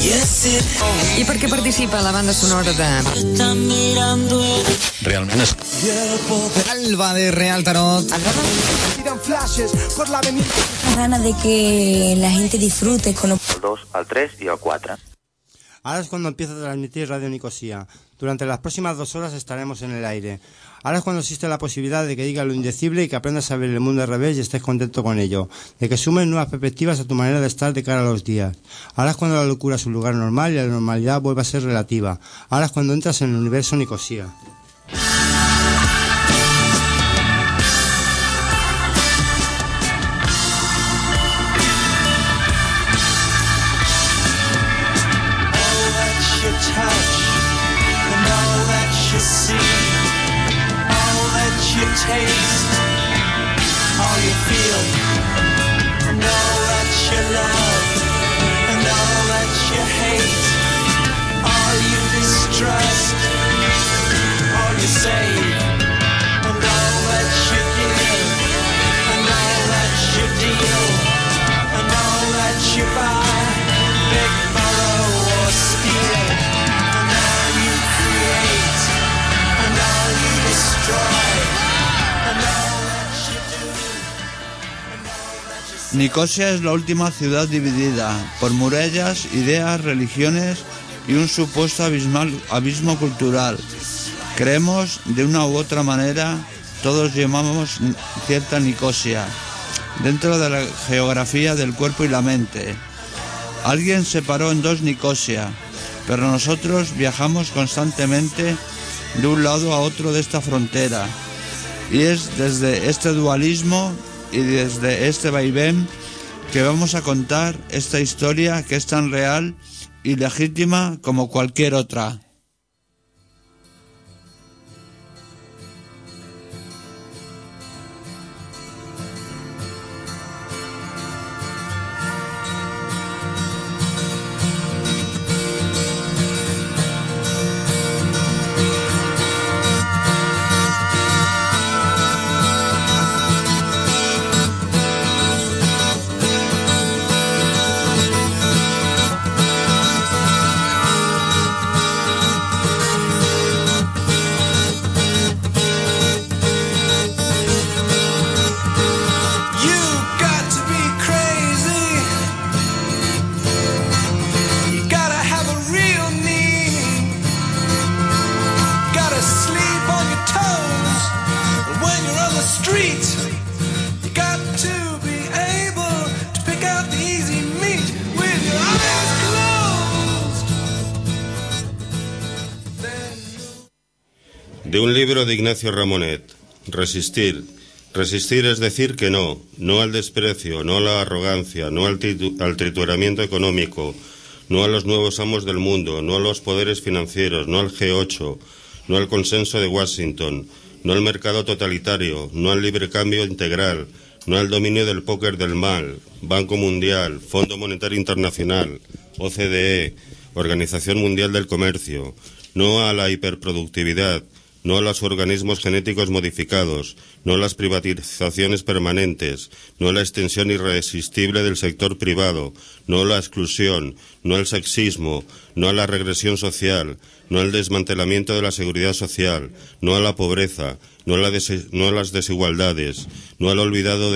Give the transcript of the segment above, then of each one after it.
I per què participa la banda sonora de... Realment és... Alba de Real Tarot. La gana de que la gente disfrute con... El 2, el 3 y el 4. Ahora es cuando empieza a transmitir Radio Nicosia. Durante las próximas 2 horas estaremos en el aire. Ahora es cuando existe la posibilidad de que digas lo indecible y que aprendas a ver el mundo al revés y estés contento con ello. De que sumes nuevas perspectivas a tu manera de estar de cara a los días. Ahora es cuando la locura es su lugar normal y la normalidad vuelve a ser relativa. Ahora es cuando entras en el universo Nicosia. Taste all you feel, and all that you love, and all that you hate, all you distrust, all you save, and all that you give, and all that you deal, and all that you buy, beg, borrow or steal, and all you create, and all you destroy. Nicosia es la última ciudad dividida por murallas, ideas, religiones y un supuesto abismo cultural. Creemos, de una u otra manera, todos llamamos cierta Nicosia, dentro de la geografía del cuerpo y la mente. Alguien separó en 2 Nicosia, pero nosotros viajamos constantemente de un lado a otro de esta frontera. Y es desde este dualismo y desde este vaivén que vamos a contar esta historia que es tan real y legítima como cualquier otra. De un libro de Ignacio Ramonet. Resistir. Resistir es decir que no, no al desprecio, no a la arrogancia, no al trituramiento económico, no a los nuevos amos del mundo, no a los poderes financieros, no al G8, no al consenso de Washington, no al mercado totalitario, no al libre cambio integral, no al dominio del póker del mal, Banco Mundial, Fondo Monetario Internacional, OCDE, Organización Mundial del Comercio, no a la hiperproductividad, no a los organismos genéticos modificados, no a las privatizaciones permanentes, no a la extensión irresistible del sector privado, no a la exclusión, no al sexismo, no a la regresión social, no al desmantelamiento de la seguridad social, no a la pobreza, no a las desigualdades, no al olvido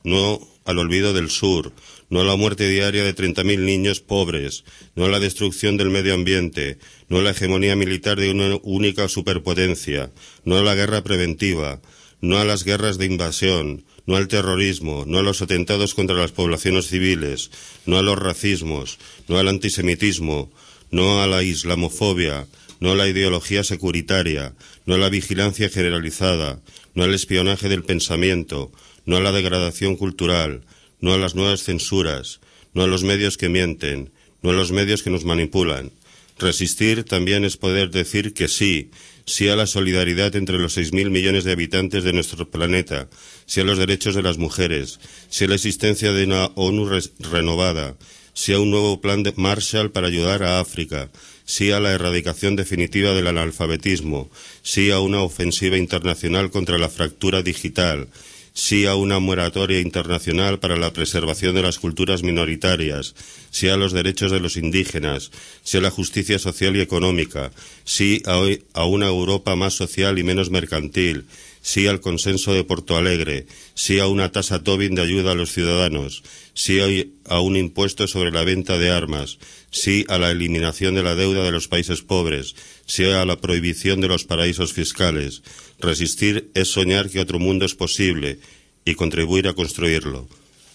del sur, no a la muerte diaria de 30.000 niños pobres, no a la destrucción del medio ambiente, no a la hegemonía militar de una única superpotencia, no a la guerra preventiva, no a las guerras de invasión, no al terrorismo, no a los atentados contra las poblaciones civiles, no a los racismos, no al antisemitismo, no a la islamofobia, no a la ideología securitaria, no a la vigilancia generalizada, no al espionaje del pensamiento, no a la degradación cultural, no a las nuevas censuras, no a los medios que mienten, no a los medios que nos manipulan. Resistir también es poder decir que sí, sí a la solidaridad entre los 6.000 millones de habitantes de nuestro planeta, sí a los derechos de las mujeres, sí a la existencia de una ONU renovada, sí a un nuevo plan de Marshall para ayudar a África, sí a la erradicación definitiva del analfabetismo, sí a una ofensiva internacional contra la fractura digital, sí a una moratoria internacional para la preservación de las culturas minoritarias, sí a los derechos de los indígenas, sí a la justicia social y económica, sí a una Europa más social y menos mercantil, sí al consenso de Porto Alegre, sí a una tasa Tobin de ayuda a los ciudadanos, sí a un impuesto sobre la venta de armas, sí a la eliminación de la deuda de los países pobres, sí a la prohibición de los paraísos fiscales. Resistir es soñar que otro mundo es posible y contribuir a construirlo.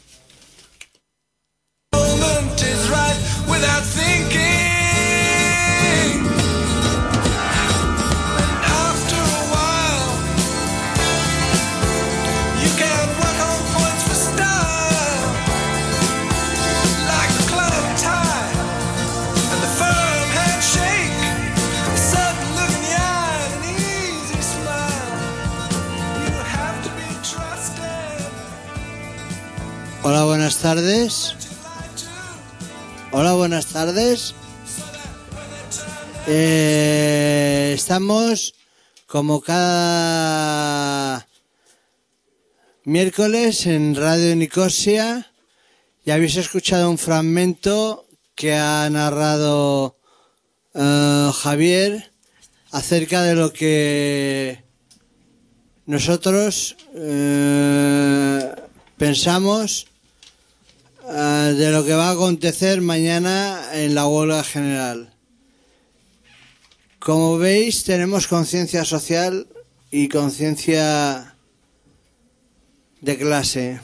Hola, buenas tardes. Hola, buenas tardes. Estamos como cada miércoles en Radio Nicosia. Ya habéis escuchado un fragmento que ha narrado Javier acerca de lo que nosotros pensamos de lo que va a acontecer mañana en la huelga general. Como veis, tenemos conciencia social y conciencia de clase.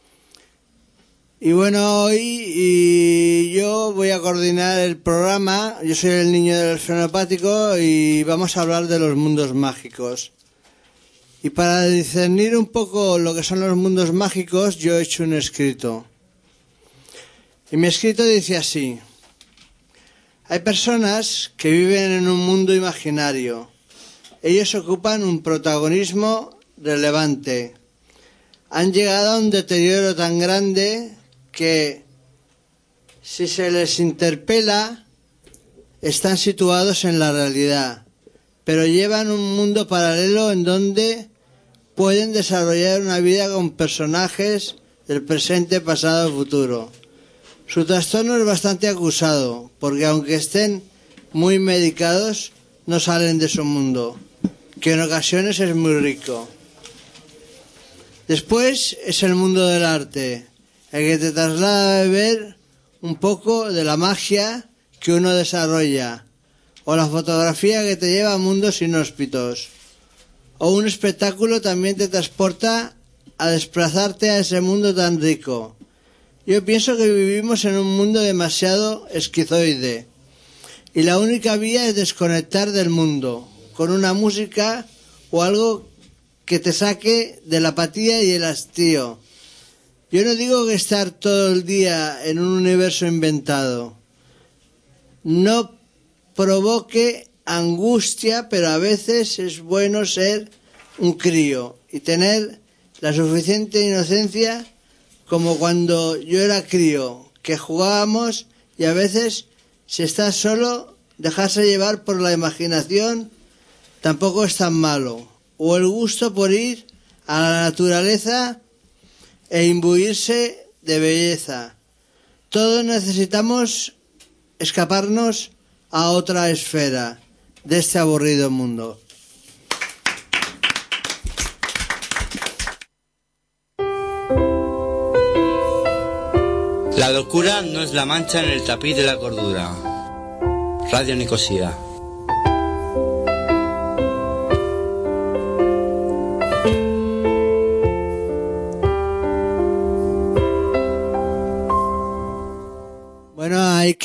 Y bueno, hoy yo voy a coordinar el programa. Yo soy el niño del frenopático y vamos a hablar de los mundos mágicos. Y para discernir un poco lo que son los mundos mágicos, yo he hecho un escrito. Y mi escrito dice así: hay personas que viven en un mundo imaginario. Ellos ocupan un protagonismo relevante. Han llegado a un deterioro tan grande que, si se les interpela, están situados en la realidad, pero llevan un mundo paralelo en donde pueden desarrollar una vida con personajes del presente, pasado y futuro. Su trastorno es bastante acusado, porque aunque estén muy medicados, no salen de su mundo, que en ocasiones es muy rico. Después es el mundo del arte, el que te traslada a ver un poco de la magia que uno desarrolla, o la fotografía que te lleva a mundos inhóspitos, o un espectáculo también te transporta a desplazarte a ese mundo tan rico. Yo pienso que vivimos en un mundo demasiado esquizoide y la única vía es desconectar del mundo con una música o algo que te saque de la apatía y el hastío. Yo no digo que estar todo el día en un universo inventado no provoque angustia, pero a veces es bueno ser un crío y tener la suficiente inocencia como cuando yo era crío, que jugábamos y a veces, si estás solo, dejarse llevar por la imaginación tampoco es tan malo. O el gusto por ir a la naturaleza e imbuirse de belleza. Todos necesitamos escaparnos a otra esfera de este aburrido mundo. La locura no es la mancha en el tapiz de la cordura. Radio Nicosia. Bueno, hay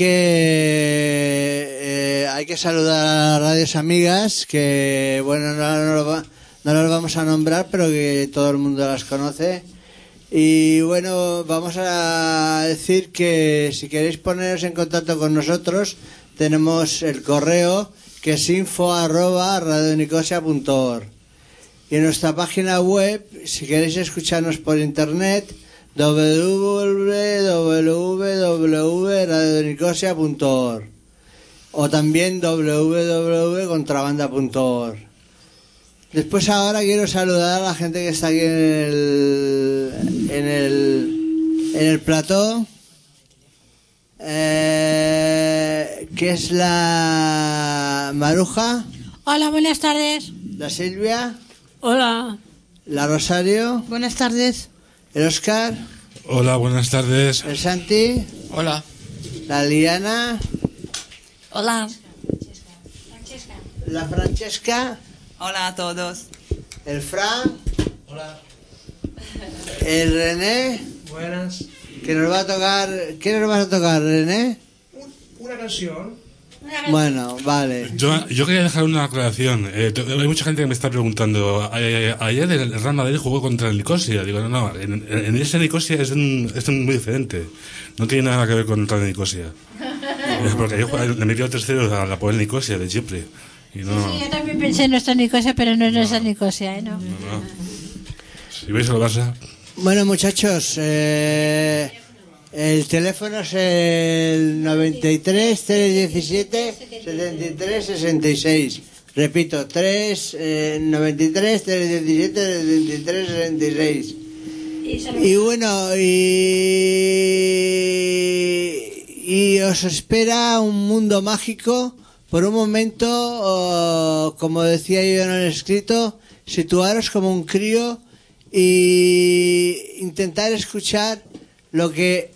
que saludar a las radios amigas, que bueno, no las vamos a nombrar, pero que todo el mundo las conoce. Y bueno, vamos a decir que si queréis poneros en contacto con nosotros, tenemos el correo que es info@radionicosia.org, y en nuestra página web, si queréis escucharnos por internet, www.radionicosia.org o también www.contrabanda.org. Después ahora quiero saludar a la gente que está aquí en el plató, que es la Maruja. Hola, buenas tardes. La Silvia. Hola. La Rosario. Buenas tardes. El Oscar. Hola, buenas tardes. El Santi. Hola. La Liana. Hola. La Francesca. Hola a todos. El Fran. Hola. El René. Buenas. Que nos va a tocar. ¿Qué nos vas a tocar, René? Una canción. Bueno, vale. Yo quería dejar una aclaración. Hay mucha gente que me está preguntando. Ayer el Real Madrid jugó contra el Nicosia. Digo, no, en ese Nicosia es muy diferente. No tiene nada que ver con el Nicosia. Porque yo le metí 3-0 a la pobre Nicosia de Chipre. Y no, Sí, yo también pensé en nuestra Nicosia, pero no es nuestra Nicosia, ¿eh? No. Si veis el Barça. Bueno, muchachos, el teléfono es el 93 317 73 66. Repito, 93 317 73 66. Y bueno, y os espera un mundo mágico. Por un momento, como decía yo en el escrito, situaros como un crío y intentar escuchar lo que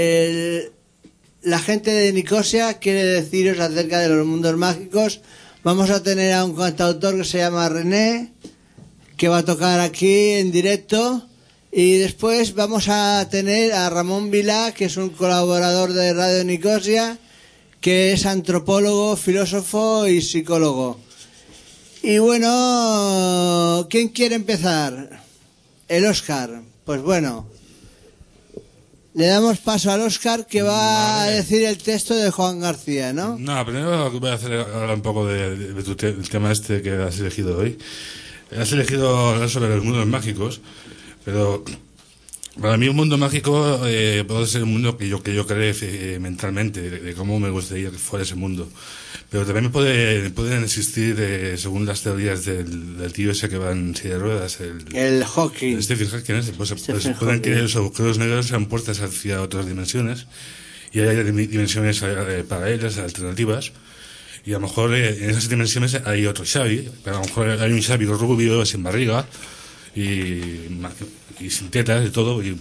la gente de Nicosia quiere deciros acerca de los mundos mágicos. Vamos a tener a un cantautor que se llama René, que va a tocar aquí en directo, y después vamos a tener a Ramón Vilá, que es un colaborador de Radio Nicosia, que es antropólogo, filósofo y psicólogo. Y bueno, ¿quién quiere empezar? El Óscar. Pues bueno, le damos paso al Óscar, que va a decir el texto de Juan García, ¿no? No, primero voy a hacer ahora un poco de el tema este que has elegido hoy. Has elegido hablar sobre los mundos mágicos, pero para mí un mundo mágico puede ser un mundo que yo cree mentalmente, de cómo me gustaría que fuera ese mundo. Pero también pueden existir, según las teorías del tío ese que va en silla de ruedas, el Hawking. Stephen Hawking, pueden que los agujeros negros sean puertas hacia otras dimensiones, y hay dimensiones paralelas, alternativas, y a lo mejor en esas dimensiones hay otro Xavi, pero a lo mejor hay un Xavi rubio, sin barriga, y sin tetas y todo, y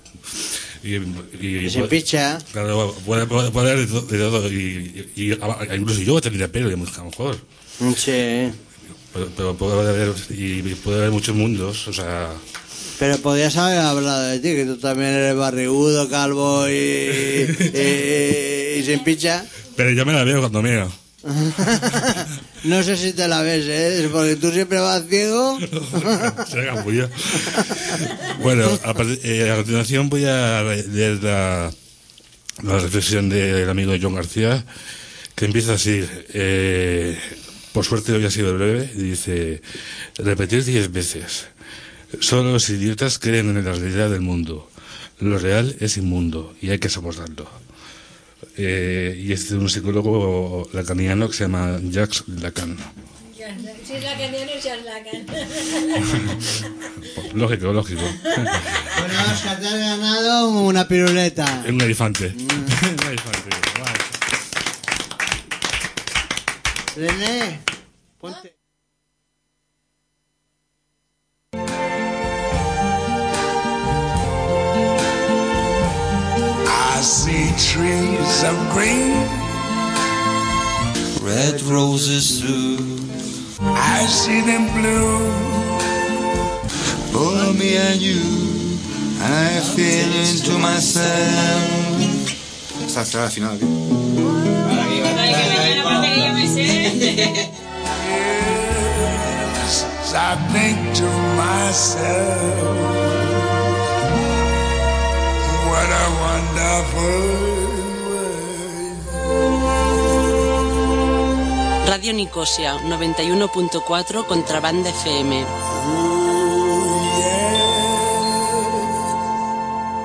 sin picha. Claro, puede haber de todo, y incluso yo tendría pelo, a lo mejor. Sí. Pero puede haber muchos mundos, o sea. Pero podrías haber hablado de ti, que tú también eres barrigudo, calvo y sin picha. Pero yo me la veo cuando miro. No sé si te la ves, ¿eh? Porque tú siempre vas ciego. Se capullo. Bueno, a continuación voy a leer la reflexión del amigo John García, que empieza así. Por suerte hoy ha sido breve, y dice: repetir 10 veces. Solo los idiotas creen en la realidad del mundo. Lo real es inmundo y hay que soportarlo. Y es de un psicólogo lacaniano que se llama Jacques Lacan. Si es lacaniano, es Lacan. Lógico. Bueno, Oscar, te has ganado una piruleta. Un elefante. Un elefante. René, ponte. I see trees of green, red roses too. I see them blue for me and you. I feel into myself. Esta será la final aquí. Yes, I think to myself, what a wonderful. Radio Nicosia 91.4 Contrabanda FM.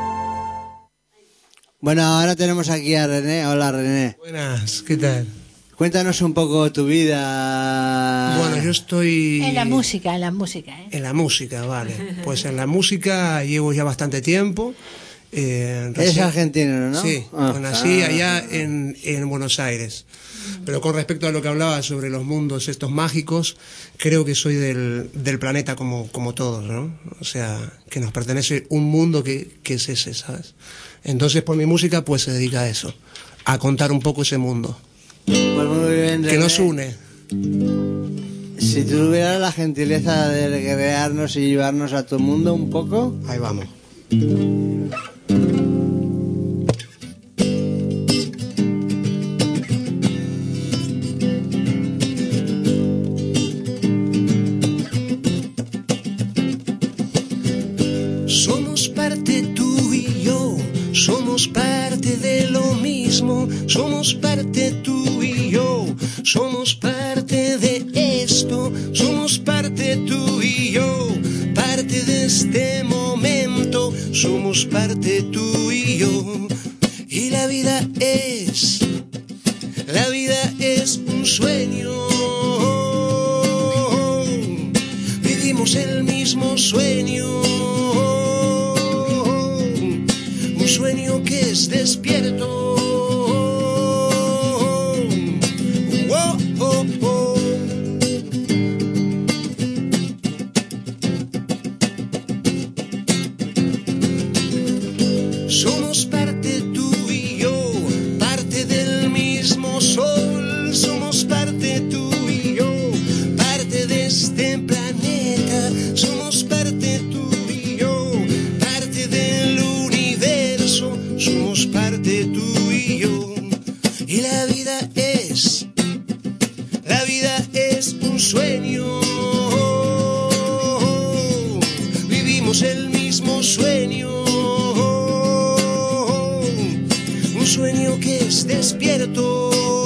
Bueno, ahora tenemos aquí a René. Hola, René. Buenas, ¿qué tal? Cuéntanos un poco tu vida. Bueno, yo estoy... En la música, ¿eh? En la música, vale. Pues en la música llevo ya bastante tiempo. Eres argentino, ¿no? Sí, nací allá en Buenos Aires. Pero con respecto a lo que hablaba sobre los mundos estos mágicos, creo que soy del planeta como todos, ¿no? O sea, que nos pertenece un mundo que es ese, ¿sabes? Entonces, por mi música, pues se dedica a eso, a contar un poco ese mundo. Pues muy bien, que nos une. Si tuvieras la gentileza de crearnos y llevarnos a tu mundo un poco. Ahí vamos. Somos parte tú y yo, somos parte de lo mismo, somos parte tú y yo, somos parte de esto, somos parte tú y yo, parte de este momento, somos parte tú y yo. Y la vida es un sueño, vivimos el mismo sueño. Un sueño que es despierto. Oh, oh, oh. Somos parte tú y yo, parte del mismo sol. Somos parte tú y yo, parte de este planeta. Somos parte tú y yo, parte del universo. Somos parte tú y yo. Y la vida es un sueño. Vivimos el mismo sueño. Un sueño que es despierto.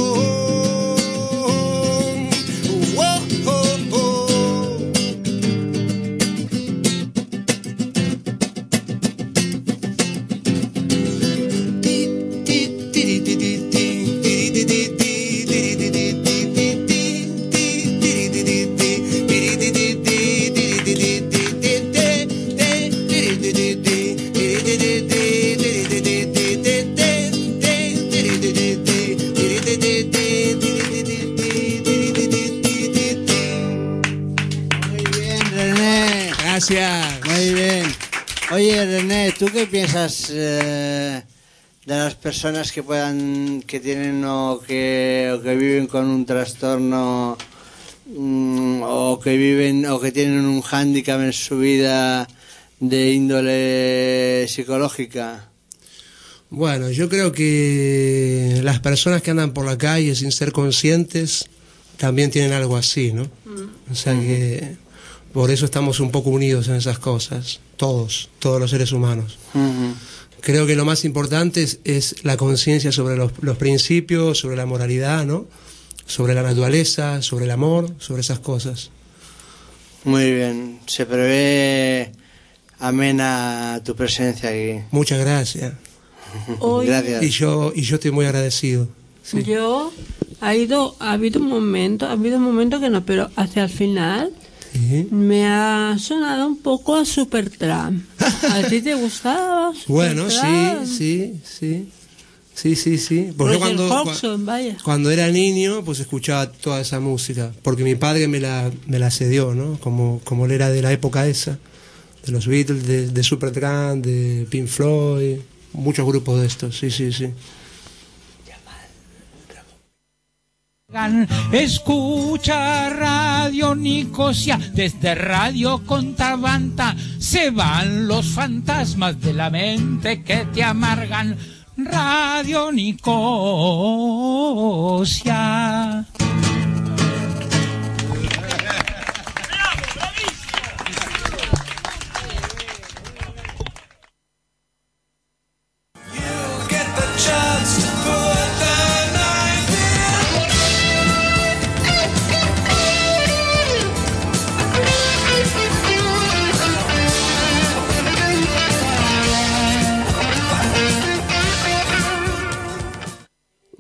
Muy bien. Oye, René, ¿tú qué piensas de las personas que tienen o que viven con un trastorno o que tienen un hándicap en su vida de índole psicológica? Bueno, yo creo que las personas que andan por la calle sin ser conscientes también tienen algo así, ¿no? O sea que por eso estamos un poco unidos en esas cosas, todos los seres humanos. Creo que lo más importante es la conciencia sobre los principios, sobre la moralidad, ¿no? Sobre la naturaleza, sobre el amor, sobre esas cosas. Muy bien, se prevé amena tu presencia aquí. Muchas gracias. Hoy, gracias. Y yo estoy muy agradecido. Sí. Yo ha habido un momento que no, pero hacia el final me ha sonado un poco a Supertramp. ¿A ti te gustaba? Bueno, sí. Pues yo cuando era niño, pues escuchaba toda esa música, porque mi padre me la cedió, ¿no? Como él era de la época esa, de los Beatles, de Supertramp, de Pink Floyd, muchos grupos de estos, sí. Escucha Radio Nicosia, desde Radio Contrabanda se van los fantasmas de la mente que te amargan. Radio Nicosia.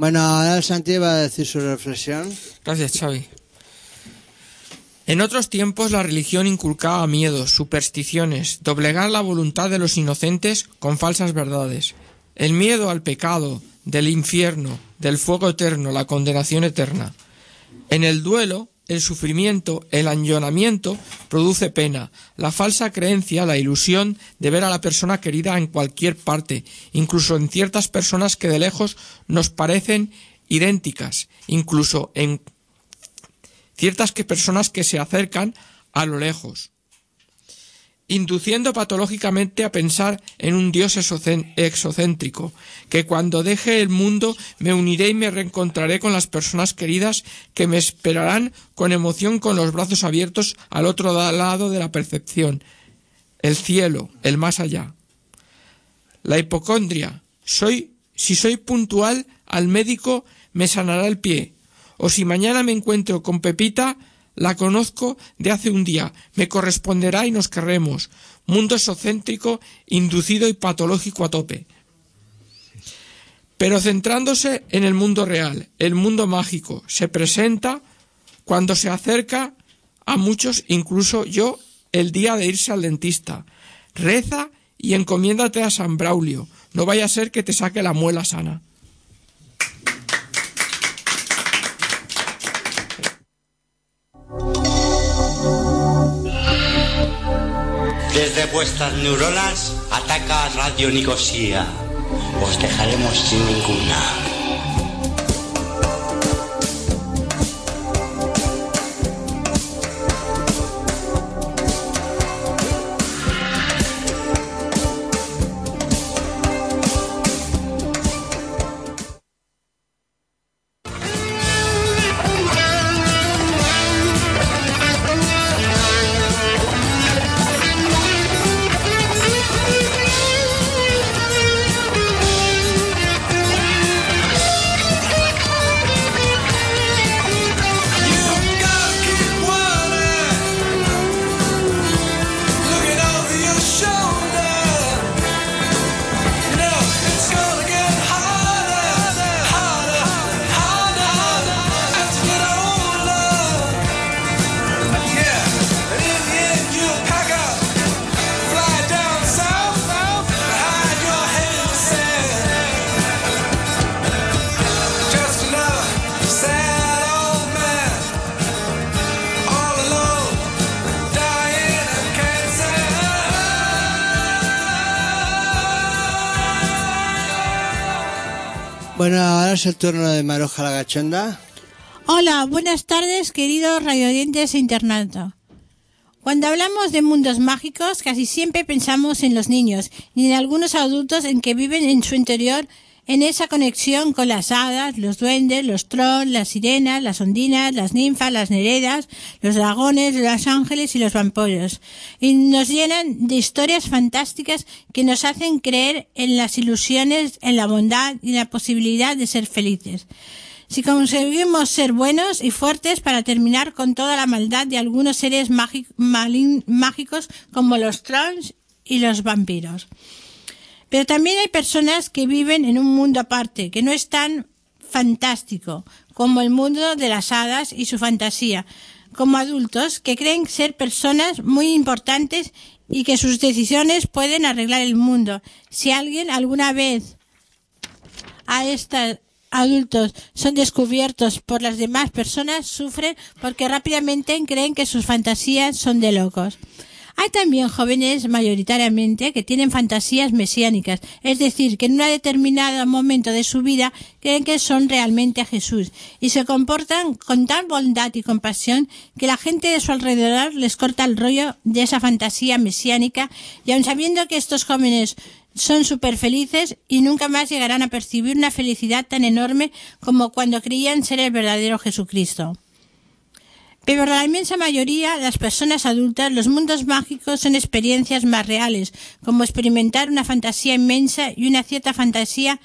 Bueno, ahora el Santi va a decir su reflexión. Gracias, Xavi. En otros tiempos la religión inculcaba miedos, supersticiones, doblegar la voluntad de los inocentes con falsas verdades. El miedo al pecado, del infierno, del fuego eterno, la condenación eterna. En el duelo, el sufrimiento, el añonamiento produce pena, la falsa creencia, la ilusión de ver a la persona querida en cualquier parte, incluso en ciertas personas que de lejos nos parecen idénticas, incluso en ciertas personas que se acercan a lo lejos, induciendo patológicamente a pensar en un Dios exocéntrico, que cuando deje el mundo me uniré y me reencontraré con las personas queridas que me esperarán con emoción con los brazos abiertos al otro lado de la percepción, el cielo, el más allá. La hipocondria, si soy puntual al médico me sanará el pie, o si mañana me encuentro con Pepita, la conozco de hace un día, me corresponderá y nos querremos. Mundo exocéntrico, inducido y patológico a tope. Pero centrándose en el mundo real, el mundo mágico, se presenta cuando se acerca a muchos, incluso yo, el día de irse al dentista. Reza y encomiéndate a San Braulio, no vaya a ser que te saque la muela sana. Desde vuestras neuronas ataca Radio Nicosia. Os dejaremos sin ninguna. Bueno, ahora es el turno de Maruja la Gachonda. Hola, buenas tardes, queridos radioyentes e internautas. Cuando hablamos de mundos mágicos, casi siempre pensamos en los niños y en algunos adultos en que viven en su interior, en esa conexión con las hadas, los duendes, los trolls, las sirenas, las ondinas, las ninfas, las nereidas, los dragones, los ángeles y los vampiros. Y nos llenan de historias fantásticas que nos hacen creer en las ilusiones, en la bondad y en la posibilidad de ser felices. Si conseguimos ser buenos y fuertes para terminar con toda la maldad de algunos seres mágicos como los trolls y los vampiros. Pero también hay personas que viven en un mundo aparte, que no es tan fantástico como el mundo de las hadas y su fantasía, como adultos que creen ser personas muy importantes y que sus decisiones pueden arreglar el mundo. Si alguien alguna vez a estos adultos son descubiertos por las demás personas, sufren porque rápidamente creen que sus fantasías son de locos. Hay también jóvenes mayoritariamente que tienen fantasías mesiánicas, es decir, que en un determinado momento de su vida creen que son realmente a Jesús y se comportan con tal bondad y compasión que la gente de su alrededor les corta el rollo de esa fantasía mesiánica y aun sabiendo que estos jóvenes son súper felices y nunca más llegarán a percibir una felicidad tan enorme como cuando creían ser el verdadero Jesucristo. Pero para la inmensa mayoría, las personas adultas, los mundos mágicos son experiencias más reales, como experimentar una fantasía inmensa y una cierta fantasía,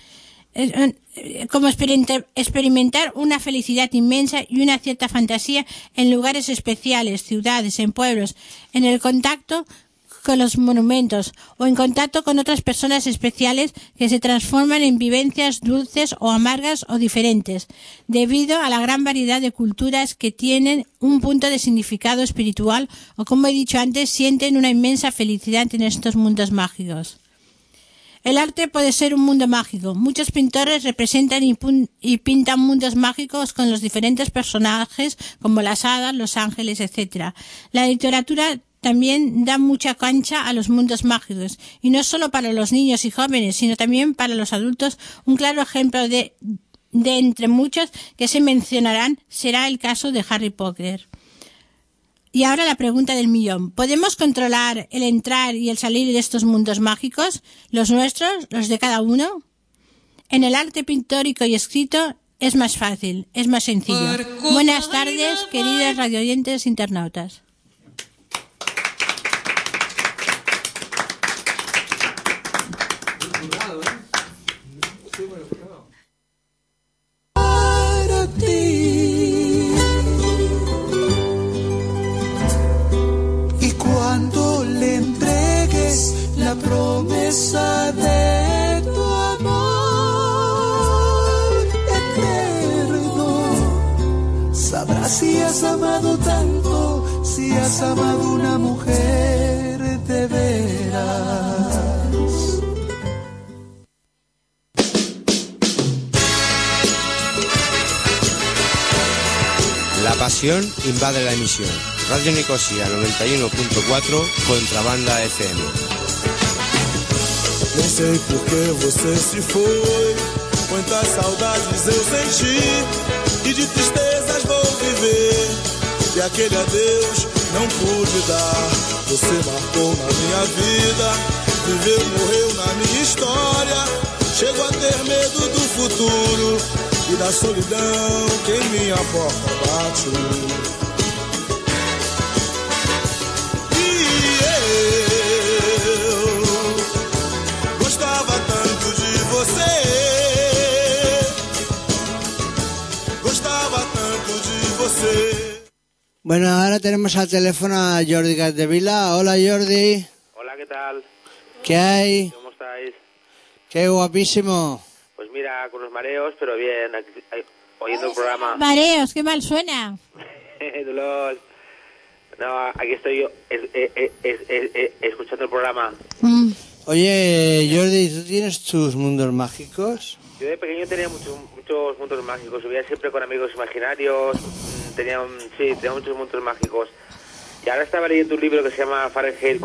como experimentar una felicidad inmensa y una cierta fantasía en lugares especiales, ciudades, en pueblos, en el contacto con los monumentos o en contacto con otras personas especiales que se transforman en vivencias dulces o amargas o diferentes, debido a la gran variedad de culturas que tienen un punto de significado espiritual o, como he dicho antes, sienten una inmensa felicidad en estos mundos mágicos. El arte puede ser un mundo mágico. Muchos pintores representan y pintan mundos mágicos con los diferentes personajes como las hadas, los ángeles, etc. La literatura también da mucha cancha a los mundos mágicos, y no solo para los niños y jóvenes, sino también para los adultos. Un claro ejemplo de entre muchos que se mencionarán será el caso de Harry Potter. Y ahora la pregunta del millón. ¿Podemos controlar el entrar y el salir de estos mundos mágicos? ¿Los nuestros? ¿Los de cada uno? En el arte pictórico y escrito es más fácil, es más sencillo. Buenas tardes, queridos radioyentes internautas. Para ti. Y cuando le entregues la promesa de tu amor eterno, sabrás si has amado tanto, si has amado una mujer de veras. La pasión invade la emisión. Radio Nicosia 91.4, Contrabanda FM. Nem sei por que você se foi, quantas saudades eu senti, e de tristezas vou viver, e aquele adeus não pude dar. Você marcou na minha vida, viveu, morreu na minha história, chego a ter medo do futuro e da solidão que em minha porta bate. E eu gostava tanto de você, gostava tanto de você. Bueno, ahora tenemos al teléfono a Jordi Capdevila. Hola, Jordi. Hola, ¿qué tal? ¿Qué hay? ¿Cómo estáis? Qué guapísimo. Pues mira, con los mareos, pero bien, oyendo el programa. Mareos, qué mal suena. Dolor. No, aquí estoy yo escuchando el programa. Oye, Jordi, ¿tú tienes tus mundos mágicos? Yo de pequeño tenía muchos mundos mágicos, vivía siempre con amigos imaginarios, tenía muchos mundos mágicos. Y ahora estaba leyendo un libro que se llama Fahrenheit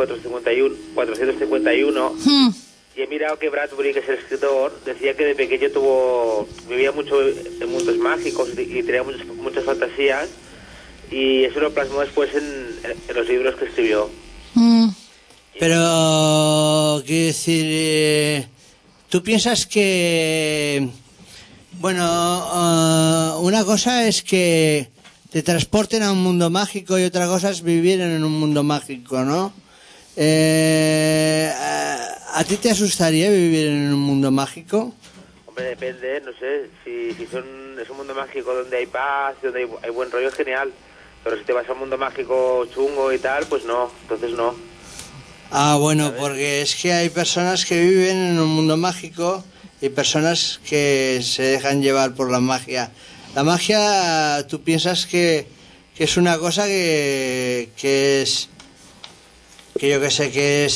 451, y he mirado que Bradbury, que es el escritor, decía que de pequeño vivía mucho en mundos mágicos y tenía muchas fantasías, y eso lo plasmó después en los libros que escribió. Pero, quiero decir, ¿tú piensas que... Bueno, una cosa es que te transporten a un mundo mágico y otra cosa es vivir en un mundo mágico, ¿no? ¿A ti te asustaría vivir en un mundo mágico? Hombre, depende, no sé, si es un mundo mágico donde hay paz, donde hay buen rollo, es genial. Pero si te vas a un mundo mágico chungo y tal, pues no, entonces no. Ah, bueno, porque es que hay personas que viven en un mundo mágico y personas que se dejan llevar por la magia. La magia, tú piensas que es una cosa que es... que yo que sé, que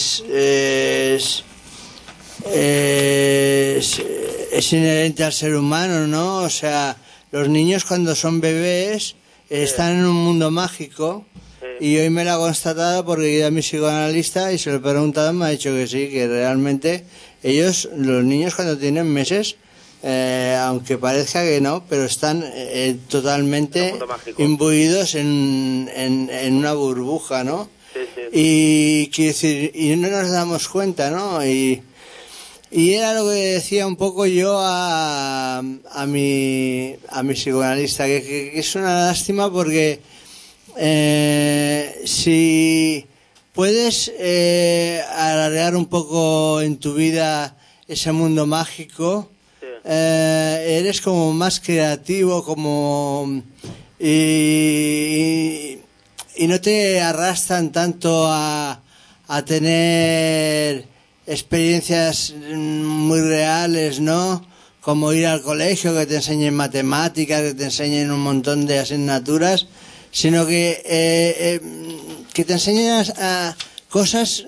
es inherente al ser humano, ¿no? O sea, los niños cuando son bebés están en un mundo mágico, y hoy me lo ha constatado porque he ido a mi psicoanalista y se lo he preguntado y me ha dicho que sí, que realmente los niños cuando tienen meses, aunque parezca que no, pero están totalmente imbuidos en una burbuja, ¿no? Y quiero decir, y no nos damos cuenta, ¿no? Y era lo que decía un poco yo a mi psicoanalista, que es una lástima porque si puedes alargar un poco en tu vida ese mundo mágico, eres como más creativo, como y no te arrastran tanto a a tener experiencias muy reales, ¿no? Como ir al colegio, que te enseñen matemáticas, que te enseñen un montón de asignaturas, sino que te enseñen a cosas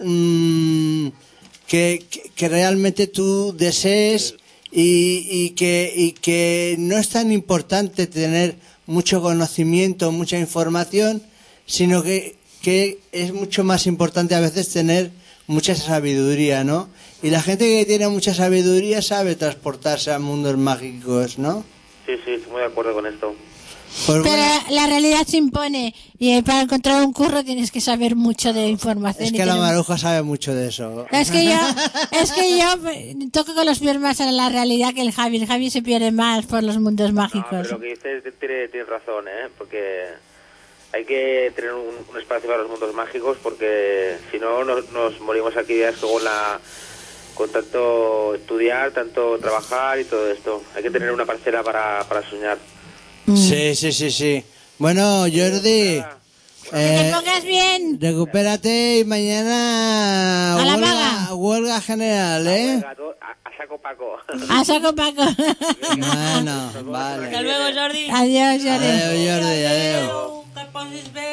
que realmente tú desees y que no es tan importante tener mucho conocimiento, mucha información, sino que es mucho más importante a veces tener mucha sabiduría, ¿no? Y la gente que tiene mucha sabiduría sabe transportarse a mundos mágicos, ¿no? Sí, estoy muy de acuerdo con esto. Pues pero la realidad se impone y para encontrar un curro tienes que saber mucho de información. Es que la Maruja sabe mucho de eso. Es que yo toco con los pies más a la realidad que el Javi. El Javi se pierde más por los mundos mágicos. No, pero lo que dices tiene razón, porque hay que tener un espacio para los mundos mágicos, porque si no nos morimos aquí días con tanto estudiar, tanto trabajar y todo esto. Hay que tener una parcela para soñar. Sí. Bueno, Jordi, que te pongas bien. Recupérate y mañana a la vaga. Huelga general, ¿eh? A saco Paco. A saco Paco. Bueno, vale. Hasta luego, Jordi. Adiós, Jordi. Adiós, Jordi, adiós. Que posis bé.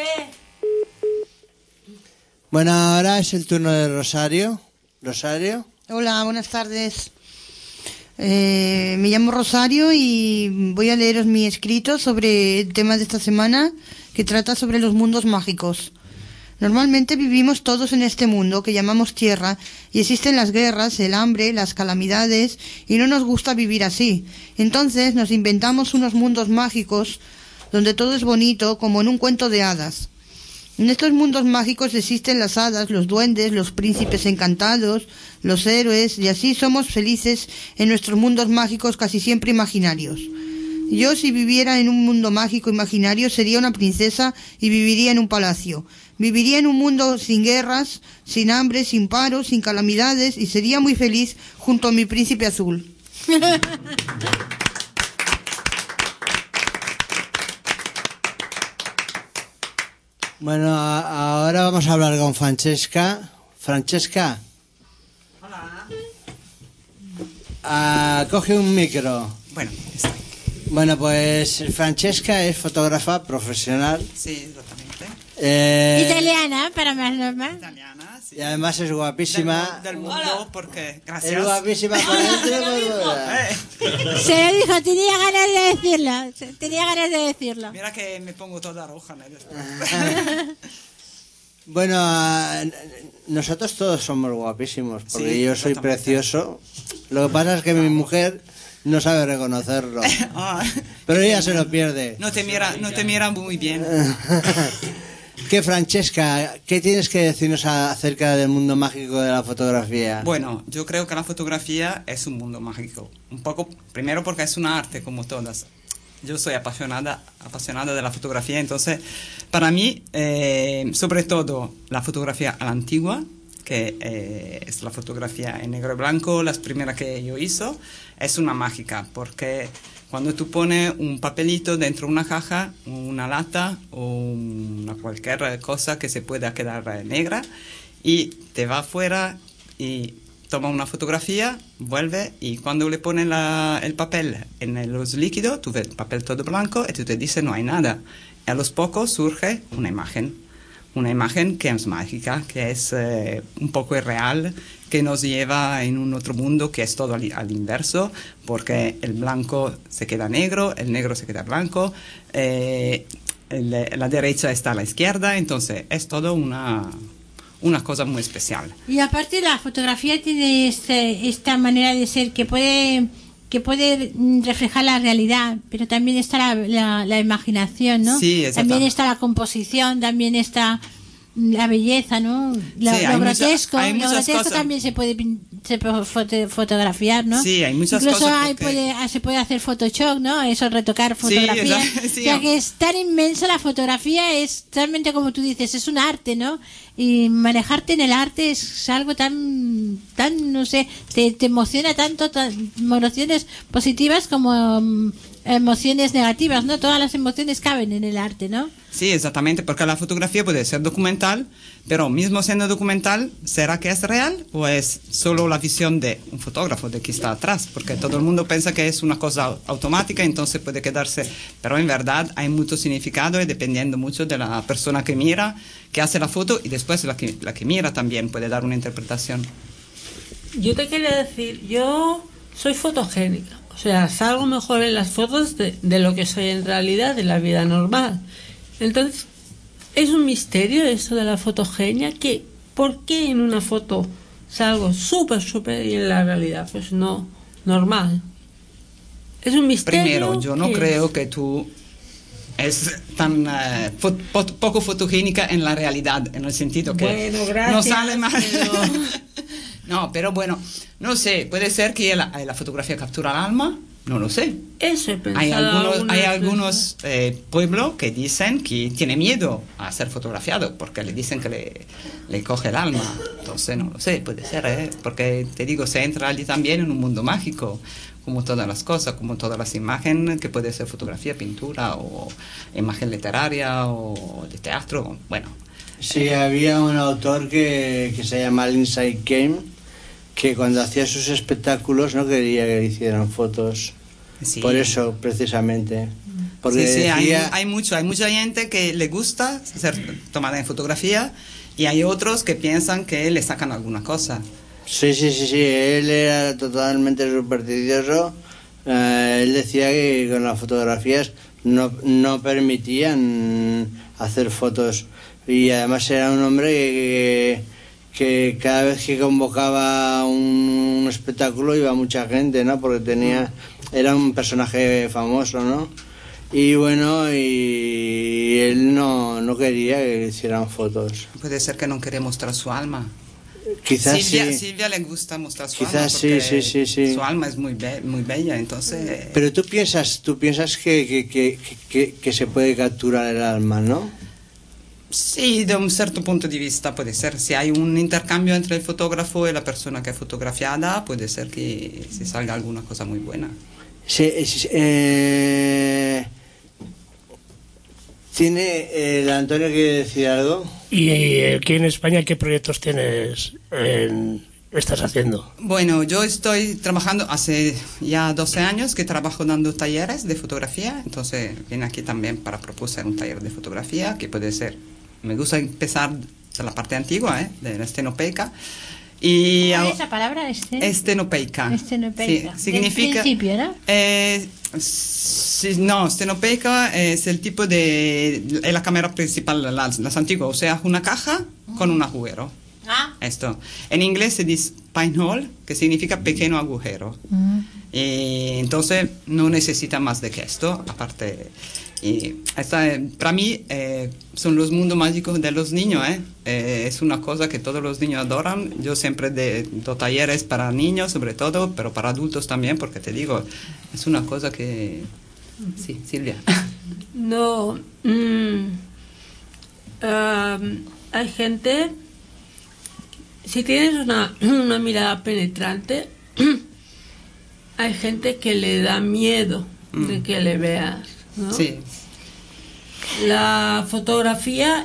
Bueno, ahora es el turno de Rosario. Rosario. Hola, buenas tardes. Me llamo Rosario y voy a leeros mi escrito sobre el tema de esta semana, que trata sobre los mundos mágicos. Normalmente vivimos todos en este mundo que llamamos Tierra y existen las guerras, el hambre, las calamidades y no nos gusta vivir así. Entonces nos inventamos unos mundos mágicos donde todo es bonito como en un cuento de hadas. En estos mundos mágicos existen las hadas, los duendes, los príncipes encantados, los héroes, y así somos felices en nuestros mundos mágicos casi siempre imaginarios. Yo, si viviera en un mundo mágico imaginario, sería una princesa y viviría en un palacio. Viviría en un mundo sin guerras, sin hambre, sin paro, sin calamidades, y sería muy feliz junto a mi príncipe azul. Bueno, ahora vamos a hablar con Francesca. Francesca. Hola. Coge un micro. Bueno, Bueno, pues Francesca es fotógrafa profesional. sí, exactamente. Italiana, para más normal. Italiana, sí. Y además es guapísima. Del mundo, porque gracias. Es guapísima por dentro y por fuera. Se lo dijo, tenía ganas de decirlo. Mira que me pongo toda roja, ¿no? Bueno, nosotros todos somos guapísimos, porque Sí, yo soy exactamente. precioso. Lo que pasa es que mi mujer no sabe reconocerlo. Ah, Pero ella se lo pierde. no te mira muy bien. ¿Qué, Francesca, qué tienes que decirnos acerca del mundo mágico de la fotografía? Bueno, yo creo que la fotografía es un mundo mágico. Un poco, primero porque es una arte como todas. Yo soy apasionada de la fotografía, entonces para mí, sobre todo la fotografía a la antigua, que es la fotografía en negro y blanco, las primeras que yo hice, es una mágica, porque cuando tú pones un papelito dentro de una caja, una lata o una cualquier cosa que se pueda quedar negra, y te va afuera y toma una fotografía, vuelve, y cuando le ponen el papel en los líquidos, tú ves el papel todo blanco y tú te dices no hay nada. Y a los pocos surge una imagen que es mágica, que es un poco irreal, que nos lleva en un otro mundo que es todo al inverso, porque el blanco se queda negro, el negro se queda blanco, la derecha está a la izquierda, entonces es todo una cosa muy especial. Y aparte la fotografía tiene esta manera de ser que puede reflejar la realidad, pero también está la imaginación, ¿no? Sí, exacto. También está la composición, también está la belleza, ¿no? Lo grotesco, hay lo muchas grotesco cosas. también se puede fotografiar, ¿no? Sí, hay muchas Incluso cosas se puede hacer Photoshop, ¿no? Eso, retocar fotografía. Sí, o sea que es tan inmensa la fotografía, es realmente como tú dices, es un arte, ¿no? Y manejarte en el arte es algo tan no sé, te emociona tanto, emociones positivas como emociones negativas, ¿no? Todas las emociones caben en el arte, ¿no? Sí, exactamente, porque la fotografía puede ser documental, pero mismo siendo documental, ¿será que es real o es solo la visión de un fotógrafo de que está atrás? Porque todo el mundo piensa que es una cosa automática, entonces puede quedarse, pero en verdad hay mucho significado y dependiendo mucho de la persona que mira, que hace la foto y después la que mira también puede dar una interpretación. Yo te quería decir, yo soy fotogénica, o sea, salgo mejor en las fotos de lo que soy en realidad, de la vida normal. Entonces, es un misterio eso de la fotogenia, que ¿por qué en una foto salgo súper y en la realidad pues no, normal? Es un misterio. Primero, yo no creo que tú es tan poco fotogénica en la realidad, en el sentido que bueno, gracias, no sale mal. pero... No, pero bueno, no sé, puede ser que la fotografía captura el alma, no lo sé. Eso he pensado. Hay algunos pueblos que dicen que tiene miedo a ser fotografiado porque le dicen que le coge el alma. Entonces, no lo sé, puede ser, porque te digo, se entra allí también en un mundo mágico, como todas las cosas, como todas las imágenes, que puede ser fotografía, pintura o imagen literaria o de teatro, bueno. Sí, había un autor que se llama Lindsay Kane, que cuando hacía sus espectáculos no quería que le hicieran fotos. Sí. Por eso, precisamente. Porque sí, decía... hay mucha gente que le gusta ser tomada en fotografía y hay otros que piensan que le sacan alguna cosa. Sí, él era totalmente supersticioso. Él decía que con las fotografías no permitían hacer fotos. Y además era un hombre que cada vez que convocaba un espectáculo iba mucha gente, ¿no? Porque era un personaje famoso, ¿no? Y bueno, y él no quería que le hicieran fotos. Puede ser que no quiere mostrar su alma. Quizás Silvia le gusta mostrar su alma. Quizás sí. Su alma es muy bella, entonces... Pero tú piensas que se puede capturar el alma, ¿no? Sí, de un cierto punto de vista puede ser. Si hay un intercambio entre el fotógrafo y la persona que es fotografiada, puede ser que se salga alguna cosa muy buena. ¿Tiene el Antonio quiere decir algo? ¿Y aquí en España qué proyectos estás haciendo? Bueno, yo estoy trabajando hace ya 12 años que trabajo dando talleres de fotografía, entonces vine aquí también para proponer un taller de fotografía que puede ser, me gusta empezar de la parte antigua, de la estenopeica. Y ¿cuál es esa palabra? Estenopeica. Estenopeica. Sí, significa... Del principio, ¿no? No, estenopeica es el tipo de... es la cámara principal, las antiguas, o sea, una caja con un agujero. Esto. En inglés se dice pinhole, que significa pequeño agujero. Y entonces no necesita más de que esto, aparte. Y para mí son los mundos mágicos de los niños. Es una cosa que todos los niños adoran. Yo siempre doy talleres para niños, sobre todo, pero para adultos también, porque te digo, es una cosa que... Sí, Silvia. No. Hay gente... Si tienes una mirada penetrante, hay gente que le da miedo de que le veas, ¿no? Sí. La fotografía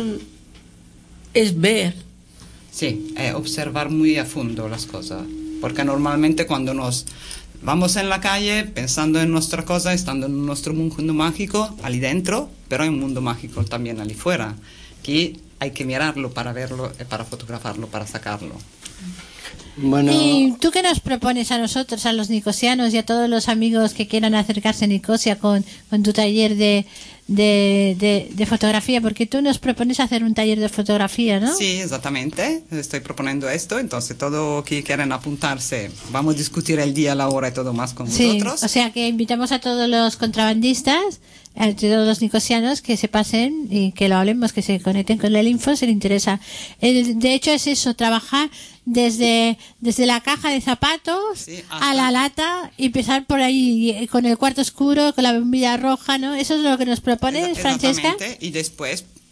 es ver. Sí, observar muy a fondo las cosas. Porque normalmente cuando nos vamos en la calle pensando en nuestra cosa, estando en nuestro mundo mágico, allí dentro, pero hay un mundo mágico también allí fuera, que hay que mirarlo para verlo, para fotografarlo, para sacarlo. Bueno. ¿Y tú qué nos propones a nosotros, a los nicosianos y a todos los amigos que quieran acercarse a Nicosia con tu taller de fotografía? Porque tú nos propones hacer un taller de fotografía, ¿no? Sí, exactamente. Estoy proponiendo esto. Entonces, todo que quieran apuntarse, vamos a discutir el día, la hora y todo más con vosotros. O sea que invitamos a todos los contrabandistas, a todos los nicosianos que se pasen y que lo hablemos, que se conecten con el info si les interesa. De hecho es eso, trabajar desde la caja de zapatos a la lata y empezar por ahí con el cuarto oscuro, con la bombilla roja, ¿no? Eso es lo que nos propones, Francesca. Y después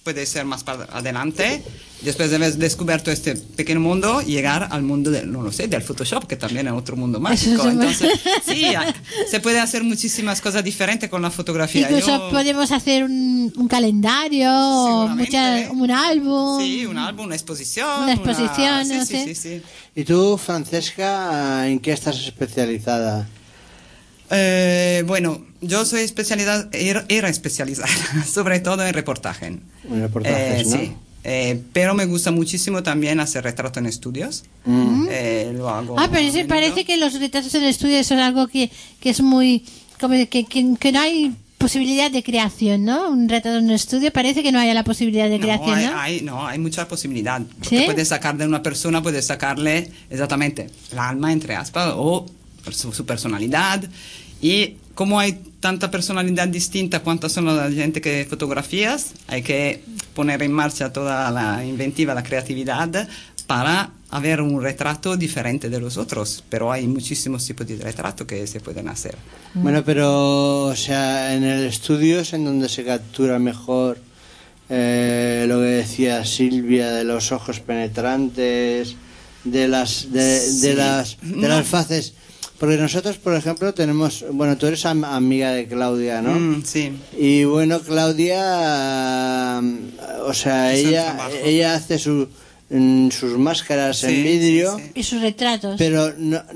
puedes ser más para adelante, después de haber descubierto este pequeño mundo, llegar al mundo del, no lo sé, del Photoshop, que también es otro mundo mágico. Entonces, sí, se puede hacer muchísimas cosas diferentes con la fotografía. Incluso podemos hacer un calendario, un álbum. Sí, un álbum, una exposición. Una exposición, sí, no sí, sé. sí, sí. ¿Y tú, Francesca, en qué estás especializada? Bueno, yo soy era especializada, sobre todo en reportaje. En reportajes, ¿no? Sí. Pero me gusta muchísimo también hacer retrato en estudios. Lo hago. Parece que los retratos en estudios son algo que es muy... como que no hay posibilidad de creación, ¿no? Un retrato en un estudio parece que no haya la posibilidad de creación, ¿no? Hay mucha posibilidad. Porque puedes sacar de una persona, puedes sacarle exactamente el alma, entre aspas, o su personalidad. Y como hay tanta personalidad distinta, cuántas son la gente que fotografías, hay que poner en marcha toda la inventiva, la creatividad para hacer un retrato diferente de los otros. Pero hay muchísimos tipos de retratos que se pueden hacer. Bueno, pero, o sea, en el estudio es en donde se captura mejor lo que decía Silvia, de los ojos penetrantes, de las faces. Porque nosotros, por ejemplo, tenemos... Bueno, tú eres amiga de Claudia, ¿no? Sí. Y bueno, Claudia... o sea, ella hace sus máscaras en vidrio. Sí. Y sus retratos. Pero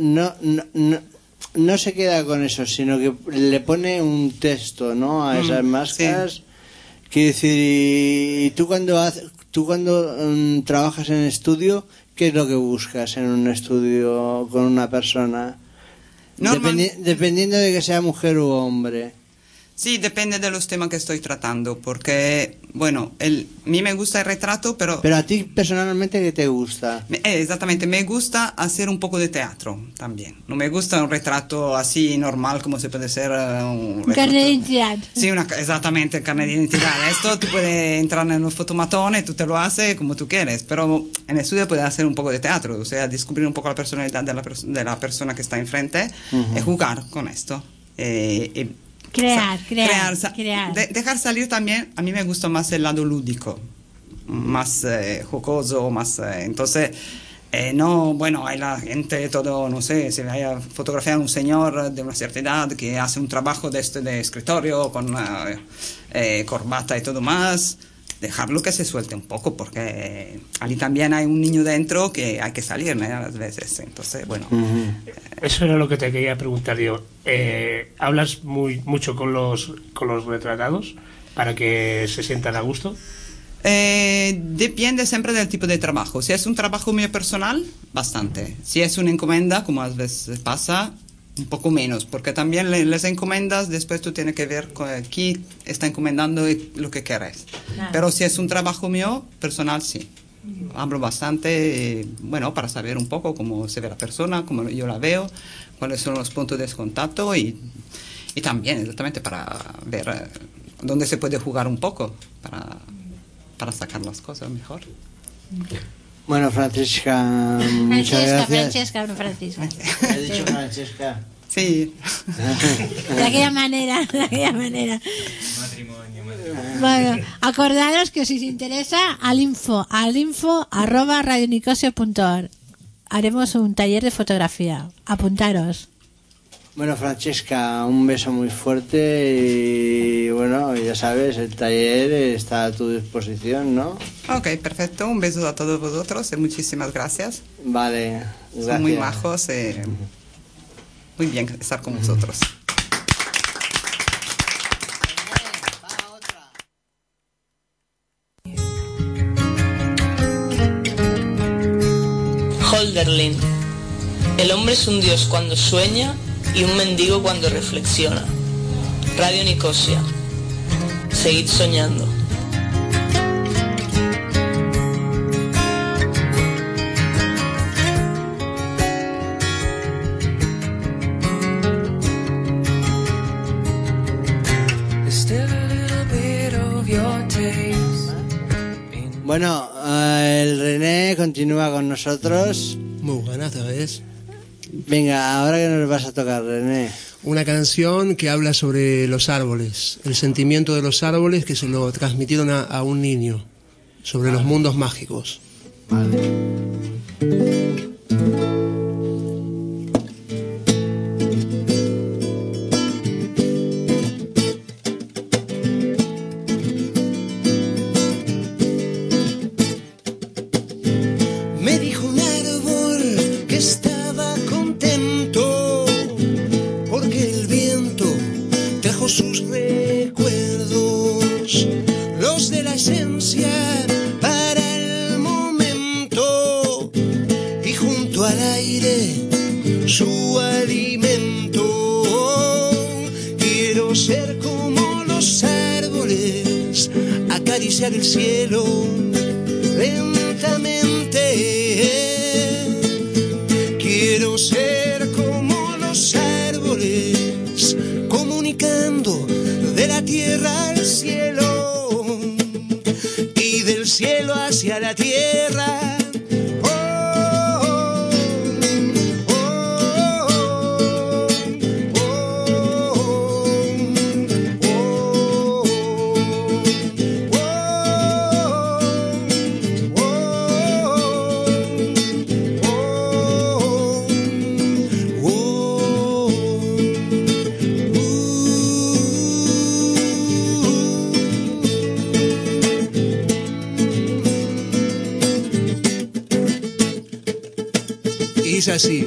no se queda con eso, sino que le pone un texto, ¿no? A esas máscaras. Sí. Quiero decir, y tú cuando trabajas en estudio, ¿qué es lo que buscas en un estudio con una persona? Dependiendo de que sea mujer u hombre. Sí, depende de los temas que estoy tratando, porque, bueno, a mí me gusta el retrato, pero... Pero a ti personalmente, ¿qué te gusta? Exactamente, me gusta hacer un poco de teatro también. No me gusta un retrato así normal como se puede ser un retrato. Carne de identidad. Sí, exactamente, carne de identidad. Esto tú puedes entrar en un fotomatón, tú te lo haces como tú quieres, pero en el estudio puedes hacer un poco de teatro, o sea, descubrir un poco la personalidad de la persona que está enfrente y jugar con esto. Crear. Dejar salir también, a mí me gusta más el lado lúdico, más jocoso, más... entonces, no, bueno, hay la gente, todo, no sé, se vaya a fotografiar a un señor de una cierta edad que hace un trabajo de escritorio con corbata y todo más, dejarlo que se suelte un poco, porque allí también hay un niño dentro que hay que salir, ¿no? A las veces, entonces, bueno... Eso era lo que te quería preguntar yo. ¿Hablas mucho con los retratados para que se sientan a gusto? Depende siempre del tipo de trabajo. Si es un trabajo mío personal, bastante. Si es una encomienda, como a veces pasa, un poco menos, porque también les encomendas, después tú tienes que ver quién está encomendando y lo que quieres. Claro. Pero si es un trabajo mío personal, sí. Hablo bastante, bueno, para saber un poco cómo se ve la persona, cómo yo la veo, cuáles son los puntos de contacto y también exactamente para ver dónde se puede jugar un poco para sacar las cosas mejor. Bueno, Francesca, muchas gracias. Francesca. He dicho Francesca. Sí. De aquella manera. Bueno, acordaros que si os interesa, al info@radionicosia.org haremos un taller de fotografía. Apuntaros. Bueno, Francesca, un beso muy fuerte y bueno, ya sabes, el taller está a tu disposición, ¿no? Ok, perfecto. Un beso a todos vosotros y muchísimas gracias. Vale, gracias. Son muy majos. Muy bien estar con vosotros. Hölderlin. El hombre es un dios cuando sueña y un mendigo cuando reflexiona. Radio Nicosia. Seguid soñando. Bueno, el René continúa con nosotros. Muy buenas, ¿sabes? Venga, ahora que nos vas a tocar, René. una canción que habla sobre los árboles, el sentimiento de los árboles que se lo transmitieron a un niño, sobre los mundos mágicos. Me dijo un árbol que estaba contento porque el viento trajo sus recuerdos, los de la esencia para el momento, y junto al aire su alimento. Quiero ser como los árboles, acariciar el cielo lentamente. Quiero ser como los árboles, comunicando de la tierra al cielo y del cielo hacia la tierra. Y dice así: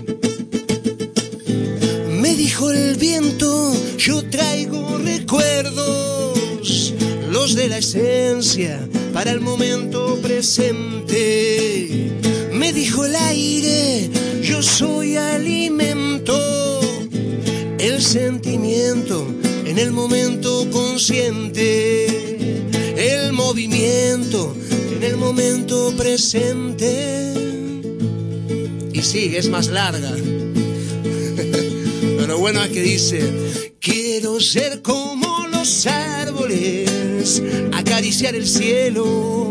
me dijo el viento, yo traigo recuerdos, los de la esencia para el momento presente. Me dijo el aire, yo soy alimento, el sentimiento en el momento consciente, el movimiento en el momento presente. Y sigue, es más larga. Pero lo bueno es que dice: quiero ser como los árboles, acariciar el cielo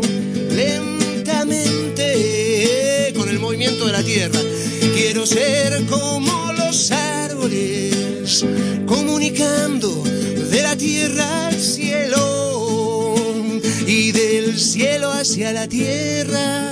lentamente con el movimiento de la tierra. Quiero ser como los árboles, comunicando de la tierra al cielo y del cielo hacia la tierra.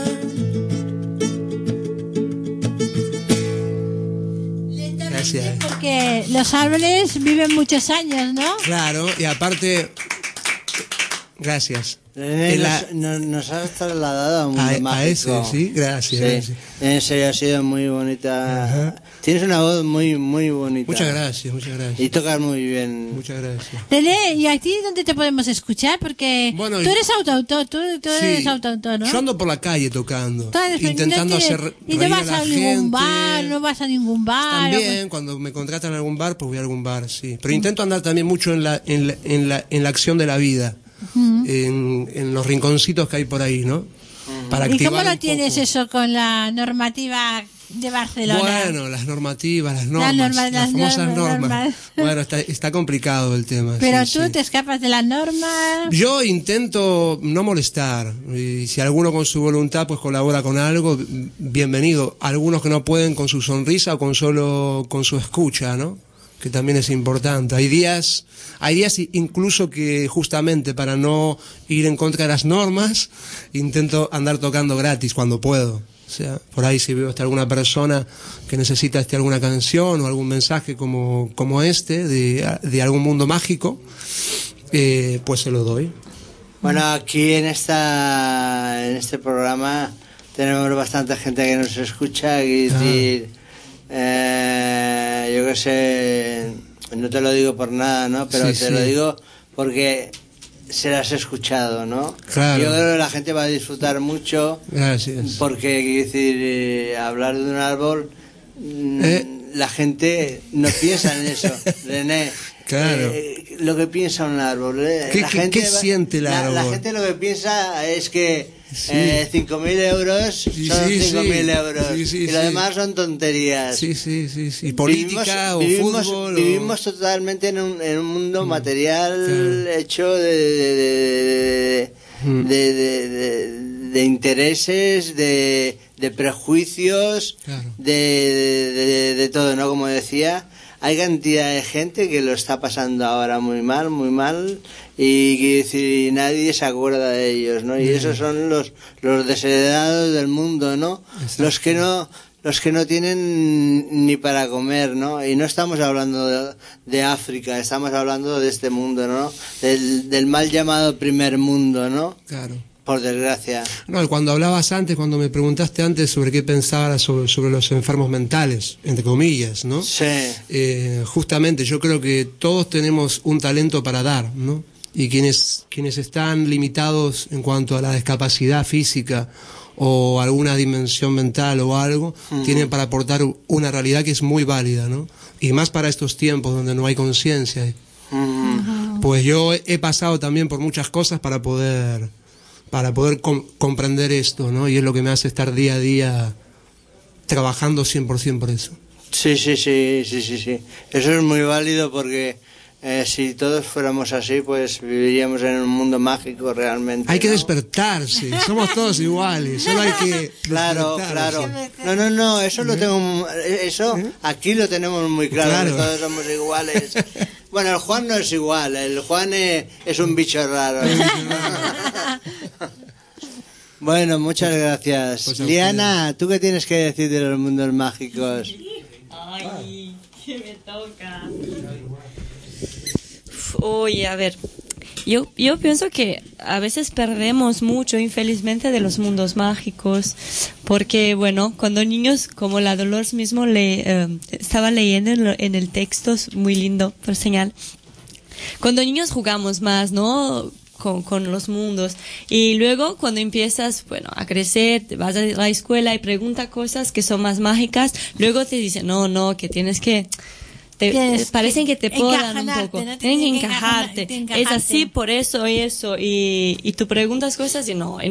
Gracias. Porque los árboles viven muchos años, ¿no? Claro, y aparte, gracias. Nos has trasladado a un mundo mágico. A ese, sí, gracias. Sí. Gracias. En serio, ha sido muy bonita. Ajá. Tienes una voz muy, muy bonita. Muchas gracias, muchas gracias. Y tocas muy bien. Muchas gracias. René, ¿y a ti dónde te podemos escuchar? Porque tú eres autoautor, tú eres autoautor, ¿no? Yo ando por la calle tocando, intentando hacer reír y no vas a la a ningún gente. bar, no vas a ningún bar. También, cuando me contratan a algún bar, pues voy a algún bar, sí. Pero intento andar también mucho en la acción de la vida. En los rinconcitos que hay por ahí, ¿no? Para ¿Y cómo lo un tienes poco. eso con la normativa de Barcelona? Bueno, las normativas, las normas, las famosas normas. Bueno, está complicado el tema. Pero sí, tú sí. te escapas de las normas. Yo intento no molestar, y si alguno con su voluntad pues colabora con algo, bienvenido. Algunos que no pueden con su sonrisa o con solo con su escucha, ¿no? Que también es importante. Hay días incluso que justamente para no ir en contra de las normas, intento andar tocando gratis cuando puedo. O sea, por ahí si veo hasta alguna persona que necesita alguna canción o algún mensaje como este de algún mundo mágico, pues se lo doy. Bueno, aquí en este programa tenemos bastante gente que nos escucha y decir, yo qué sé, no te lo digo por nada, ¿no? Pero te lo digo porque se las he escuchado, ¿no? Claro. Yo creo que la gente va a disfrutar mucho. Gracias. Porque, quiero decir, hablar de un árbol, la gente no piensa en eso, René. Claro. Lo que piensa un árbol. ¿Qué siente el árbol? La gente lo que piensa es que 5.000 euros son 5.000 euros y lo demás son tonterías. Sí. Política vivimos, fútbol. Vivimos totalmente en un mundo material hecho de intereses, de prejuicios, de todo, ¿no? Como decía. hay cantidad de gente que lo está pasando ahora muy mal, y nadie se acuerda de ellos, ¿no? Y esos son los desheredados del mundo, ¿no? Los que no tienen ni para comer, ¿no? Y no estamos hablando de África, estamos hablando de este mundo, ¿no? Del mal llamado primer mundo, ¿no? Claro. Por desgracia. No, cuando hablabas antes, cuando me preguntaste antes sobre qué pensaba sobre los enfermos mentales, entre comillas, ¿no? Sí. Justamente yo creo que todos tenemos un talento para dar, ¿no? Y quienes están limitados en cuanto a la discapacidad física o alguna dimensión mental o algo, tienen para aportar una realidad que es muy válida, ¿no? Y más para estos tiempos donde no hay conciencia. Pues yo he pasado también por muchas cosas para poder comprender esto, ¿no? Y es lo que me hace estar día a día trabajando 100% por eso. Sí. Eso es muy válido porque si todos fuéramos así, pues viviríamos en un mundo mágico realmente. Hay que despertarse, somos todos iguales, solo hay que Claro. No, eso lo tengo, aquí lo tenemos muy claro. Que todos somos iguales. Bueno, el Juan no es igual, el Juan es un bicho raro. Bueno, muchas gracias. Pues Liana, ¿tú qué tienes que decir de los mundos mágicos? Ay, que me toca. Oye, a ver, yo pienso que a veces perdemos mucho, infelizmente, de los mundos mágicos, porque, bueno, cuando niños, como la Dolores mismo estaba leyendo en el texto, es muy lindo, por señal, cuando niños jugamos más, ¿no?, con los mundos, y luego cuando empiezas, bueno, a crecer, te vas a la escuela y preguntas cosas que son más mágicas, luego te dicen, no, que tienes que... parecen que te podan un poco, ¿no? Tienen que encajarte. Es así por eso y eso, y tú preguntas cosas y no.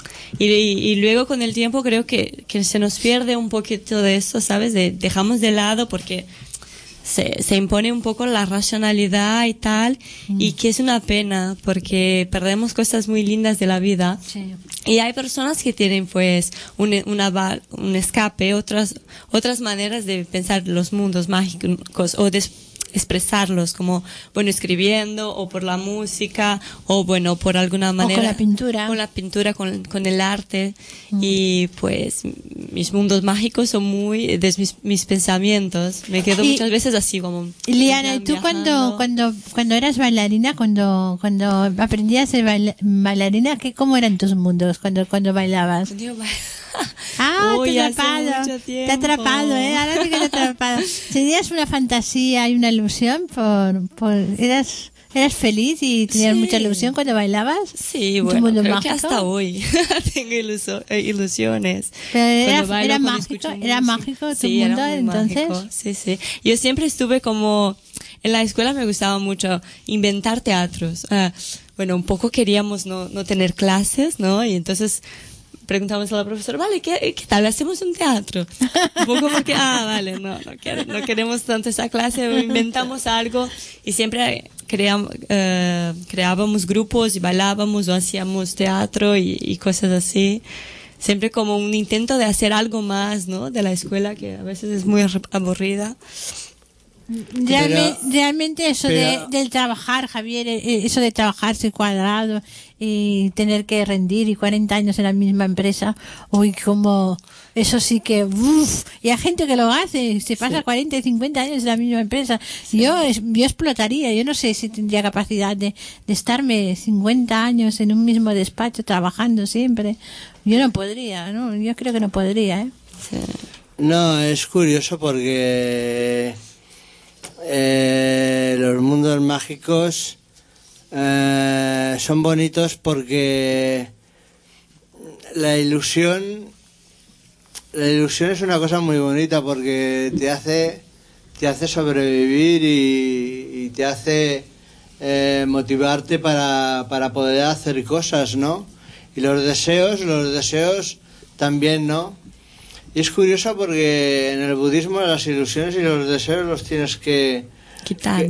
Y luego con el tiempo creo que se nos pierde un poquito de eso, ¿sabes? Dejamos de lado porque se impone un poco la racionalidad y tal, y que es una pena porque perdemos cosas muy lindas de la vida. Sí. Y hay personas que tienen pues un escape, otras maneras de pensar los mundos mágicos o de expresarlos, como, bueno, escribiendo o por la música o, bueno, por alguna manera. O con la pintura. Con la pintura, con el arte. Y pues mis mundos mágicos son muy de mis pensamientos. Me quedo muchas veces así como... Liana, ¿y tú cuando eras bailarina, cuando aprendías a ser bailarina, cómo eran tus mundos cuando bailabas? Uy, te he hace atrapado. mucho Te he atrapado, ahora sí que te he atrapado. ¿Tenías una fantasía y una ilusión eras feliz y tenías mucha ilusión cuando bailabas? Sí, ¿En tu bueno, mundo creo mágico? que hasta hoy tengo ilusiones. Pero Cuando bailo, era mágico tu sí, mundo, era muy entonces. mágico. Sí. Yo siempre estuve como... En la escuela me gustaba mucho inventar teatros. Bueno, un poco queríamos no tener clases, ¿no? Y entonces... preguntamos a la profesora, vale, ¿qué tal? ¿Hacemos un teatro? Un poco porque, vale, no queremos tanto esa clase, inventamos algo y siempre creábamos grupos y bailábamos o hacíamos teatro y cosas así. Siempre como un intento de hacer algo más, ¿no? De la escuela, que a veces es muy aburrida. Realmente eso del trabajar, Javier, eso de trabajarse cuadrado y tener que rendir y 40 años en la misma empresa, uy, como eso sí que y hay gente que lo hace, se pasa 40 y 50 años en la misma empresa. Yo explotaría, yo no sé si tendría capacidad de estarme 50 años en un mismo despacho trabajando siempre. Yo no podría, ¿no? Yo creo que no podría, ¿eh? Sí. No, es curioso porque los mundos mágicos son bonitos porque la ilusión es una cosa muy bonita porque te hace sobrevivir y te hace motivarte para poder hacer cosas, ¿no? Y los deseos también, ¿no? Y es curioso porque en el budismo las ilusiones y los deseos los tienes que quitar,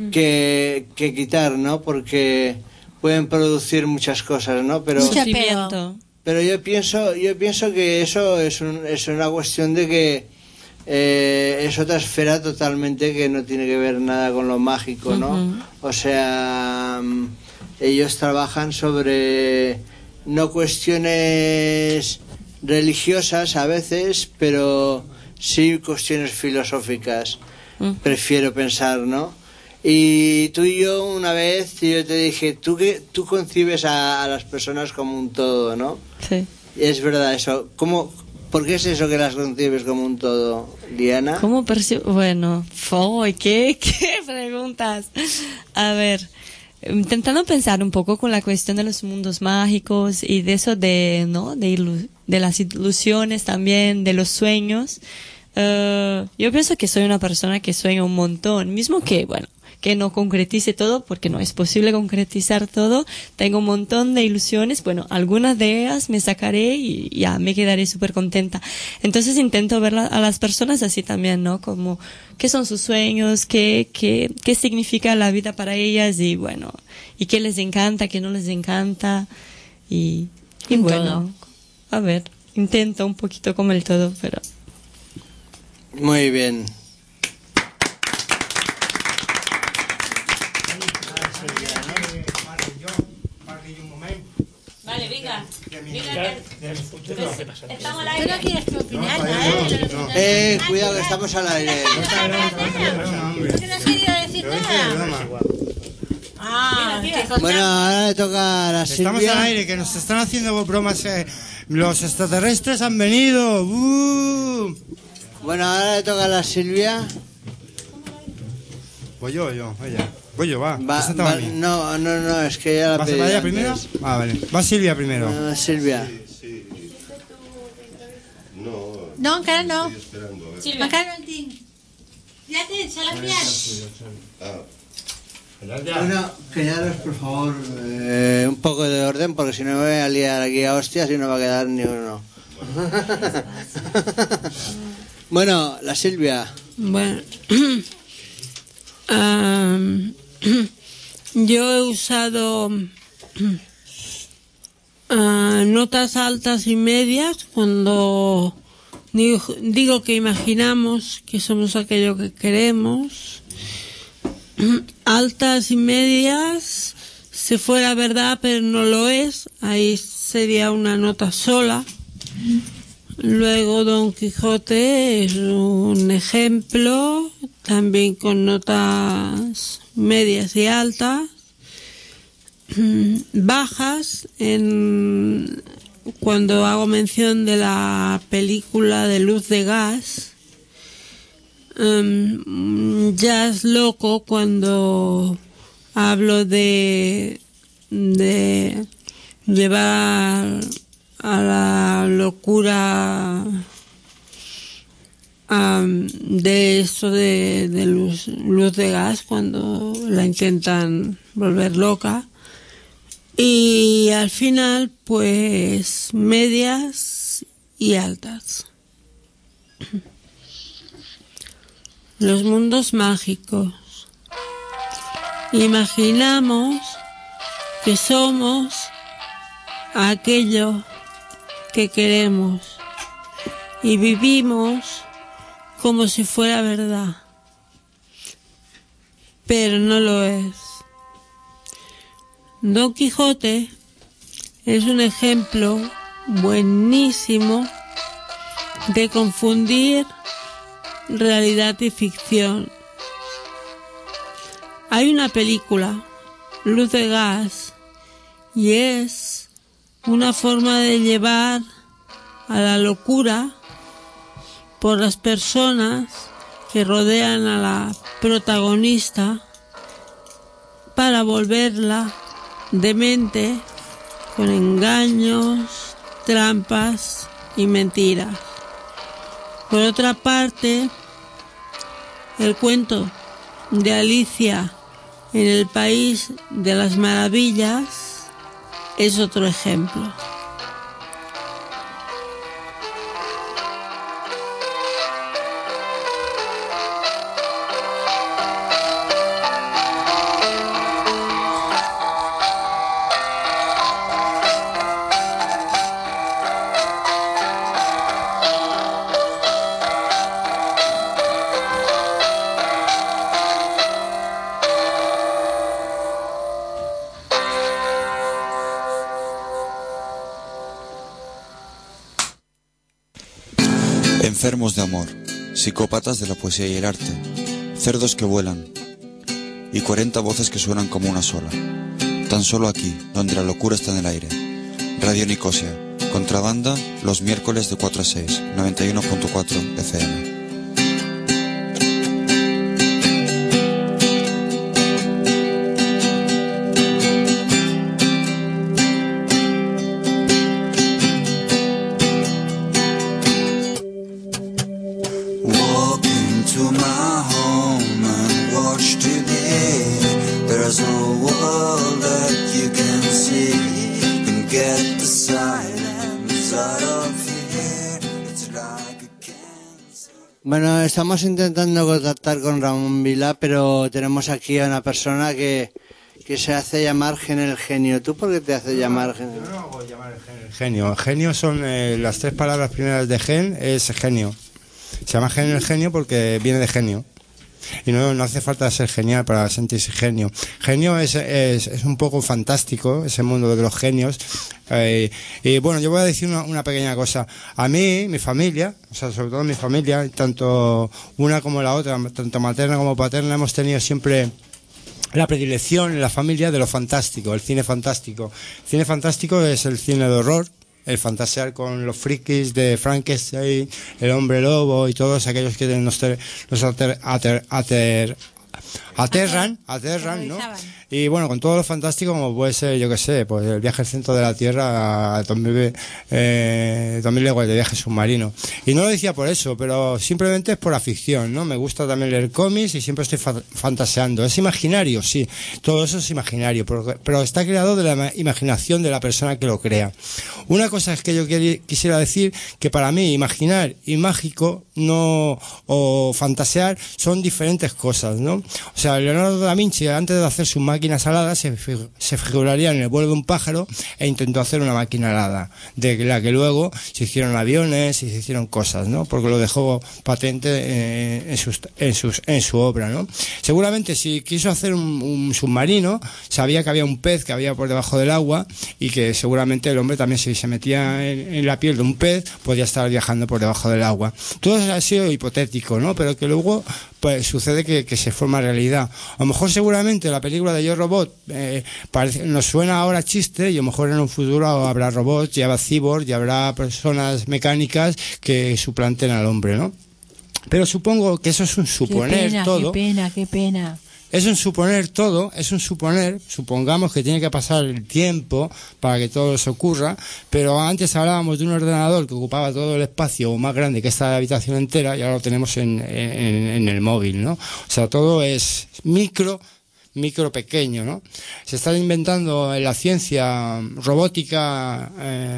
¿no? Porque pueden producir muchas cosas, ¿no? Pero yo pienso que eso es una cuestión de que es otra esfera totalmente que no tiene que ver nada con lo mágico, ¿no? Ujú. O sea, ellos trabajan sobre no cuestiones religiosas a veces, pero sí cuestiones filosóficas. Prefiero pensar, ¿no? Y tú y yo una vez yo te dije, tú concibes a las personas como un todo, ¿no? Sí. Es verdad eso. ¿Por qué es eso que las concibes como un todo, Diana? ¿Cómo percibo? Bueno, ¿qué preguntas? A ver, intentando pensar un poco con la cuestión de los mundos mágicos y de eso ¿no? De las ilusiones también, de los sueños. Yo pienso que soy una persona que sueña un montón, mismo que, bueno, que no concretice todo, porque no es posible concretizar todo. Tengo un montón de ilusiones, bueno, algunas de ellas me sacaré y ya me quedaré súper contenta. Entonces intento ver a las personas así también, ¿no? Como, ¿qué son sus sueños? ¿Qué significa la vida para ellas? Y bueno, y qué les encanta, qué no les encanta. Y bueno, a ver, intento un poquito como el todo, pero... Muy bien. Vale, venga. Estamos al aire. Tú no quieres opinar, Cuidado que estamos al aire. ¿Por qué no has querido decir nada? Bueno, ahora le toca a la Silvia. Estamos al aire, que nos están haciendo bromas. Los extraterrestres han venido. Bueno, ahora le toca a la Silvia. Voy yo, ella. Voy yo, va. No, es que ya la pedí. ¿Vas ella primero? Ah, vale. Va Silvia primero. Silvia. No, encara no. Encara no en tinc. Ja tens, se l'ha enviat. Bueno, callaros, por favor, un poco de orden, porque si no me voy a liar aquí a hostias y no va a quedar ni uno. Bueno, la Silvia. Bueno, yo he usado notas altas y medias cuando digo que imaginamos que somos aquello que queremos. Altas y medias, si fuera verdad pero no lo es, ahí sería una nota sola. Luego Don Quijote es un ejemplo, también con notas medias y altas, bajas cuando hago mención de la película de Luz de Gas. Jazz loco cuando hablo de llevar a la locura de eso de luz de gas cuando la intentan volver loca. Y al final pues medias y altas. Los mundos mágicos. Imaginamos que somos aquello que queremos y vivimos como si fuera verdad, pero no lo es. Don Quijote es un ejemplo buenísimo de confundir realidad y ficción. Hay una película, Luz de Gas, y es una forma de llevar a la locura por las personas que rodean a la protagonista para volverla demente con engaños, trampas y mentiras. Por otra parte, el cuento de Alicia en el País de las Maravillas es otro ejemplo. Enfermos de amor, psicópatas de la poesía y el arte, cerdos que vuelan y 40 voces que suenan como una sola. Tan solo aquí, donde la locura está en el aire. Radio Nicosia, contrabanda, los miércoles de 4 a 6, 91.4 FM. Bueno, estamos intentando contactar con Ramón Vila, pero tenemos aquí a una persona que se hace llamar Gen el Genio. ¿Tú por qué te haces llamar Gen? Yo no hago llamar el genio. Genio son las 3 palabras primeras de gen, es genio. Se llama Gen el Genio porque viene de genio. Y no hace falta ser genial para sentirse genio. Genio es un poco fantástico, ese mundo de los genios. Y bueno, yo voy a decir una pequeña cosa. A mí, mi familia, o sea, sobre todo mi familia, tanto una como la otra, tanto materna como paterna, hemos tenido siempre la predilección en la familia de lo fantástico, el cine fantástico. El cine fantástico es el cine de horror, el fantasear con los frikis de Frankenstein, el hombre lobo y todos aquellos que nos aterran, ¿no? Y bueno, con todo lo fantástico como puede ser, yo que sé, pues el viaje al centro de la Tierra a 2000 leguas de viaje submarino. Y no lo decía por eso, pero simplemente es por afición, ¿no? Me gusta también leer cómics y siempre estoy fantaseando. ¿Es imaginario? Sí, todo eso es imaginario, pero está creado de la imaginación de la persona que lo crea. Una cosa es que yo quisiera decir que para mí imaginar y mágico o fantasear son diferentes cosas, ¿no? O sea, Leonardo da Vinci, antes de hacer su máquina alada, se figuraría en el vuelo de un pájaro e intentó hacer una máquina alada, de la que luego se hicieron aviones y se hicieron cosas, ¿no? Porque lo dejó patente en su obra, ¿no? Seguramente si quiso hacer un submarino, sabía que había un pez que había por debajo del agua y que seguramente el hombre también, si se metía en la piel de un pez, podía estar viajando por debajo del agua. Todo eso ha sido hipotético, ¿no? Pero que luego pues sucede que se forma realidad. A lo mejor seguramente la película de Yo Robot nos suena ahora chiste, y a lo mejor en un futuro habrá robots, y habrá cyborgs, y habrá personas mecánicas que suplanten al hombre, ¿no? Pero supongo que eso es un suponer todo. Qué pena. Es un suponer todo, supongamos que tiene que pasar el tiempo para que todo eso ocurra, pero antes hablábamos de un ordenador que ocupaba todo el espacio más grande que esta habitación entera, y ahora lo tenemos en el móvil, ¿no? O sea, todo es micro pequeño, ¿no? Se está inventando en la ciencia robótica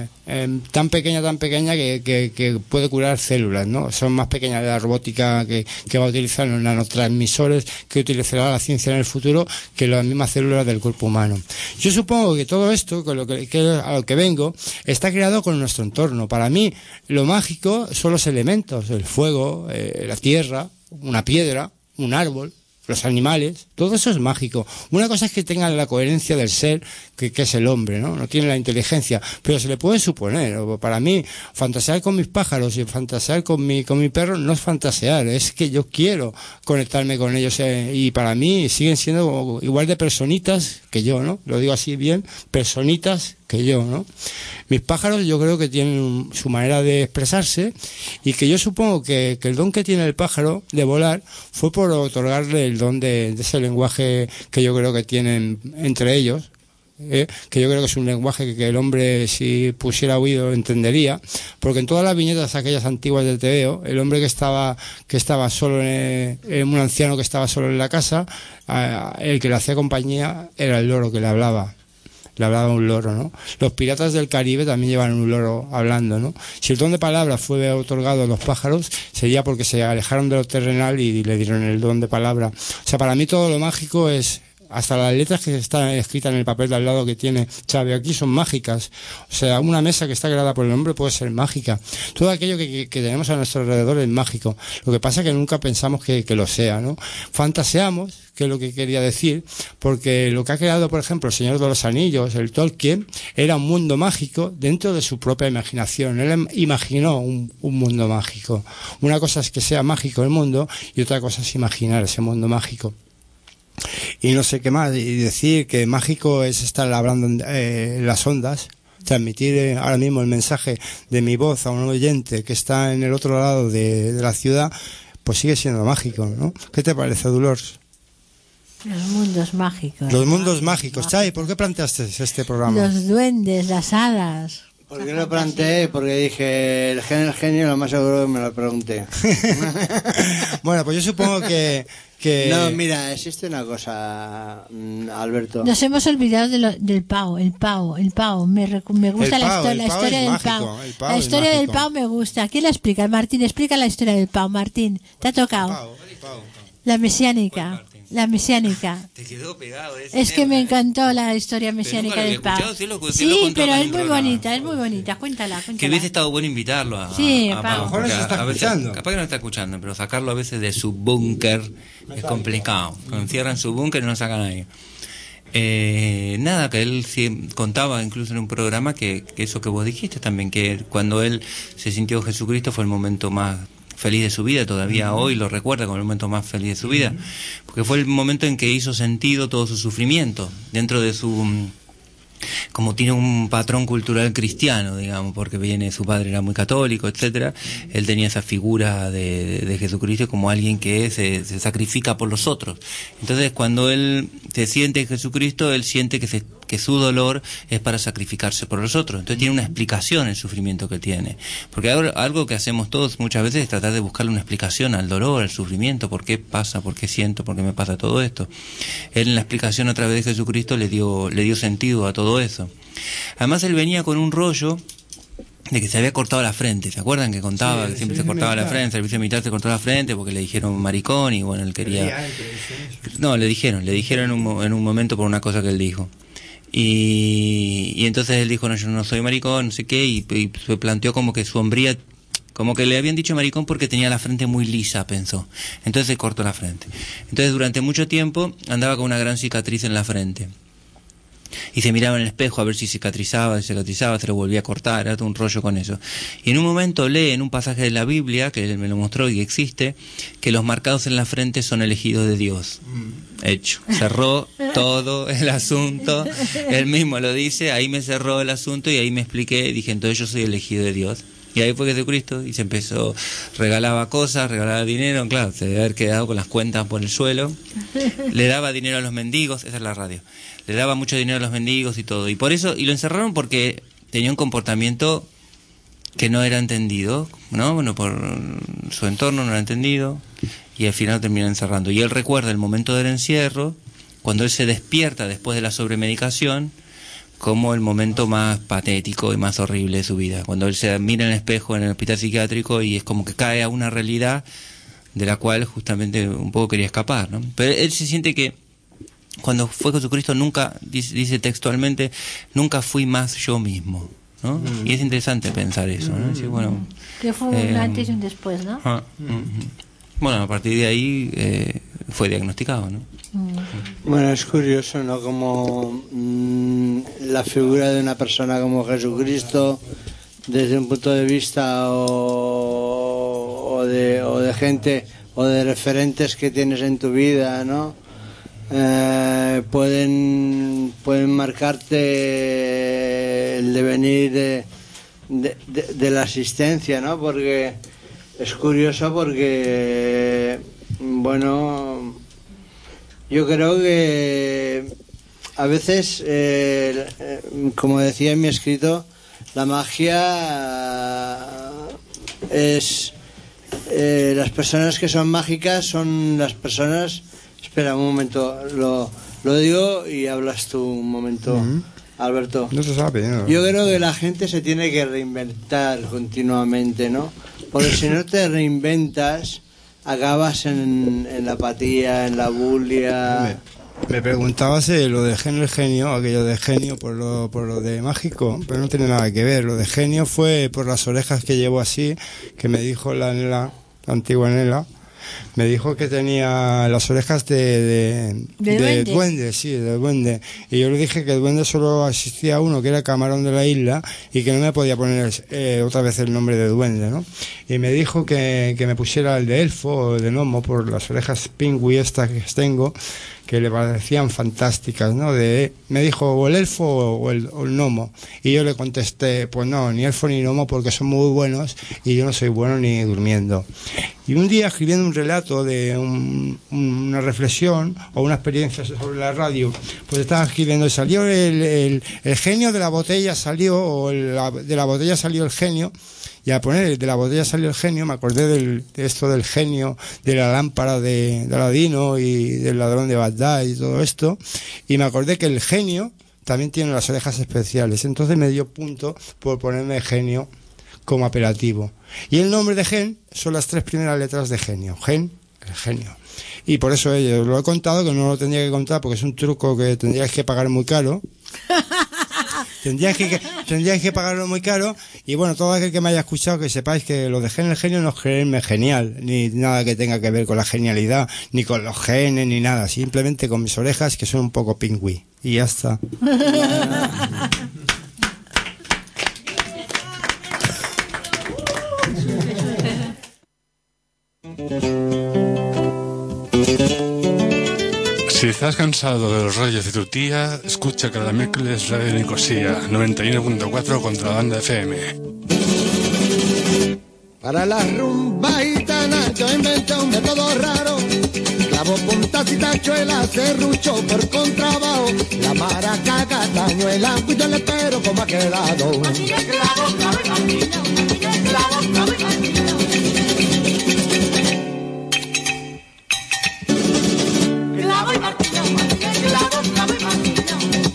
tan pequeña que puede curar células, ¿no? Son más pequeñas de la robótica que va a utilizar los nanotransmisores que utilizará la ciencia en el futuro que las mismas células del cuerpo humano. Yo supongo que todo esto, a lo que vengo, está creado con nuestro entorno. Para mí, lo mágico son los elementos, el fuego, la tierra, una piedra, un árbol, los animales, todo eso es mágico. Una cosa es que tengan la coherencia del ser, que es el hombre, ¿no? No tiene la inteligencia, pero se le puede suponer. Para mí, fantasear con mis pájaros y fantasear con mi perro no es fantasear, es que yo quiero conectarme con ellos, y para mí siguen siendo igual de personitas que yo, ¿no? Lo digo así bien, personitas que yo, ¿no? Mis pájaros yo creo que tienen su manera de expresarse, y que yo supongo que el don que tiene el pájaro de volar fue por otorgarle el don de ese lenguaje que yo creo que tienen entre ellos, que yo creo que es un lenguaje que el hombre, si pusiera oído, entendería, porque en todas las viñetas aquellas antiguas del TVO, el hombre que estaba solo un anciano que estaba solo en la casa, el que le hacía compañía era el loro que le hablaba un loro, ¿no? Los piratas del Caribe también llevan un loro hablando, ¿no? Si el don de palabra fue otorgado a los pájaros, sería porque se alejaron de lo terrenal y le dieron el don de palabra. O sea, para mí todo lo mágico es hasta las letras que están escritas en el papel de al lado que tiene Xavi aquí son mágicas. O sea, una mesa que está creada por el hombre puede ser mágica. Todo aquello que tenemos a nuestro alrededor es mágico. Lo que pasa es que nunca pensamos que lo sea, ¿no? Fantaseamos, que es lo que quería decir, porque lo que ha creado, por ejemplo, el Señor de los Anillos, el Tolkien, era un mundo mágico dentro de su propia imaginación. Él imaginó un mundo mágico. Una cosa es que sea mágico el mundo y otra cosa es imaginar ese mundo mágico. Y no sé qué más, y decir que mágico es estar hablando en las ondas, transmitir ahora mismo el mensaje de mi voz a un oyente que está en el otro lado de la ciudad, pues sigue siendo mágico, ¿no? ¿Qué te parece, Dolores? Los mundos mágicos. Los mundos mágicos. Chay, ¿por qué planteaste este programa? Los duendes, las hadas. ¿Por qué lo planteé? Porque dije, el genio, lo más seguro que me lo pregunté. Bueno, pues yo supongo que... No, mira, existe una cosa, Alberto. Nos hemos olvidado del pavo, el pavo. Me gusta la historia del pavo. La historia del pavo me gusta. ¿Quién la explica? Martín, explica la historia del pavo. Martín, te ha tocado. La mesiánica. La mesiánica. Te quedó pegado ese Es que tema, me encantó la historia mesiánica del pavo. Sí, pero es muy bonita, Cuéntala. Que hubiese estado bueno invitarlo a Pau. Pau, capaz que no está escuchando, pero sacarlo a veces de su búnker es complicado. Cuando encierran su búnker y no sacan ahí. Nada, que él contaba incluso en un programa que eso que vos dijiste también, que cuando él se sintió Jesucristo fue el momento más feliz de su vida, todavía hoy lo recuerda como el momento más feliz de su vida, porque fue el momento en que hizo sentido todo su sufrimiento dentro de su, como tiene un patrón cultural cristiano, digamos, porque su padre era muy católico, etcétera. Él tenía esa figura de Jesucristo como alguien que se sacrifica por los otros. Entonces, cuando él se siente en Jesucristo, él siente que su dolor es para sacrificarse por los otros. Entonces tiene una explicación el sufrimiento que tiene. Porque algo que hacemos todos muchas veces es tratar de buscarle una explicación al dolor, al sufrimiento, por qué pasa, por qué siento, por qué me pasa todo esto. Él en la explicación a través de Jesucristo le dio sentido a todo eso. Además él venía con un rollo de que se había cortado la frente. ¿Se acuerdan que contaba que siempre se cortaba la frente? El servicio militar se cortó la frente porque le dijeron maricón y bueno, él quería... No, le dijeron en un momento por una cosa que él dijo. Y entonces él dijo, no, yo no soy maricón, no sé qué, y se planteó como que su hombría, como que le habían dicho maricón porque tenía la frente muy lisa, pensó. Entonces se cortó la frente. Entonces durante mucho tiempo andaba con una gran cicatriz en la frente. Y se miraba en el espejo a ver si cicatrizaba, se lo volvía a cortar, era todo un rollo con eso. Y en un momento lee en un pasaje de la Biblia, que él me lo mostró y que existe, que los marcados en la frente son elegidos de Dios. Hecho. Cerró todo el asunto, él mismo lo dice, ahí me cerró el asunto y ahí me expliqué y dije, entonces yo soy elegido de Dios. Y ahí fue Jesucristo y se empezó, regalaba cosas, regalaba dinero, claro, se debe haber quedado con las cuentas por el suelo, le daba dinero a los mendigos, esa es la radio, le daba mucho dinero a los mendigos y todo, y por eso, y lo encerraron porque tenía un comportamiento que no era entendido, ¿no? Bueno, por su entorno no era entendido, y al final terminó encerrando. Y él recuerda el momento del encierro, cuando él se despierta después de la sobremedicación, como el momento más patético y más horrible de su vida. Cuando él se mira en el espejo en el hospital psiquiátrico y es como que cae a una realidad de la cual justamente un poco quería escapar, ¿no? Pero él se siente que cuando fue Jesucristo nunca, dice textualmente, nunca fui más yo mismo, ¿no? Y es interesante pensar eso, ¿no? Sí, bueno, que fue un antes y un después, ¿no? Bueno, a partir de ahí fue diagnosticado, ¿no? Bueno, es curioso, ¿no? Como la figura de una persona como Jesucristo, desde un punto de vista o de gente o de referentes que tienes en tu vida, ¿no? Pueden marcarte el devenir de la existencia, ¿no? Porque es curioso porque, bueno, yo creo que a veces, como decía en mi escrito, la magia es... las personas que son mágicas son las personas... Espera un momento, lo digo y hablas tú un momento, Alberto. No se sabe, ¿no? Yo creo que la gente se tiene que reinventar continuamente, ¿no? Porque si no te reinventas, acabas en la apatía, en la bulia, Me preguntabas lo de genio, aquello de genio por lo de mágico, pero no tiene nada que ver. Lo de genio fue por las orejas que llevo así, que me dijo la antigua Nela, me dijo que tenía las orejas de duende, sí, de duende. Y yo le dije que el duende solo existía uno, que era el camarón de la isla, y que no me podía poner otra vez el nombre de duende, ¿no? Y me dijo que me pusiera el de elfo o de gnomo por las orejas pingüi estas que tengo, que le parecían fantásticas, ¿no? Me dijo o el elfo o el gnomo. Y yo le contesté, pues no, ni elfo ni gnomo, porque son muy buenos y yo no soy bueno ni durmiendo. Y un día, escribiendo un relato de una reflexión o una experiencia sobre la radio, pues estaba escribiendo y salió el genio de la botella, de la botella salió el genio. Y al poner de la botella salió el genio, me acordé de esto del genio, de la lámpara de Aladino y del ladrón de Bagdad y todo esto, y me acordé que el genio también tiene las orejas especiales. Entonces me dio punto por ponerme genio como apelativo. Y el nombre de Gen son las 3 primeras letras de genio. Gen, el genio. Y por eso lo he contado, que no lo tendría que contar porque es un truco que tendríais que pagar muy caro. Tendríais que pagarlo muy caro. Y bueno, todo aquel que me haya escuchado, que sepáis que lo de Gen el genio no es creerme genial, ni nada que tenga que ver con la genialidad, ni con los genes, ni nada. Simplemente con mis orejas, que son un poco pingüí. Y ya está. Si estás cansado de los rollos de tu tía, escucha cada miércoles Radio Nicosia 91.4 Contrabanda FM. Para la rumba gitana yo inventé un método raro. Clavo, puntas y tachuelas, serrucho por contrabajo. La maraca, castañuela, yo le espero como ha quedado. Clavo, clavo y martillo, clavo, clavo y martillo. Clavo y martillo, clavo, clavo y martillo.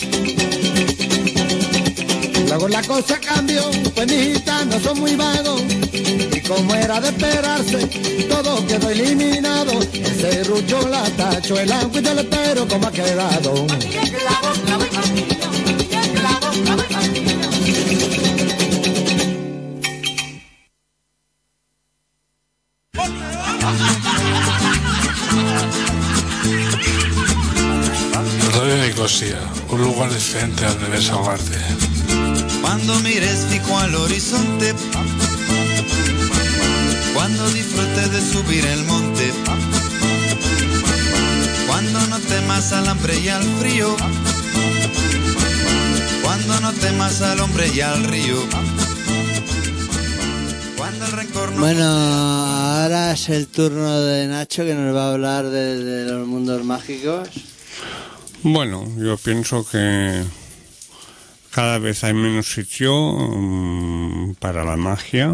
Luego la cosa cambió, pues mis gitanos son muy vagos. Y como era de esperarse, todo quedó eliminado. El serrucho, la tachuela, yo le espero como ha quedado. Clavo, clavo y martillo, clavo, clavo y martillo. Radio Nicosia, un lugar diferente donde desahogarte. Cuando mires fijo al horizonte, cuando disfrutes de subir el monte, cuando no temas al hambre y al frío, cuando no temas al hombre y al río, cuando el rencor no... Bueno, ahora es el turno de Nacho, que nos va a hablar de los mundos mágicos. Bueno, yo pienso que cada vez hay menos sitio para la magia.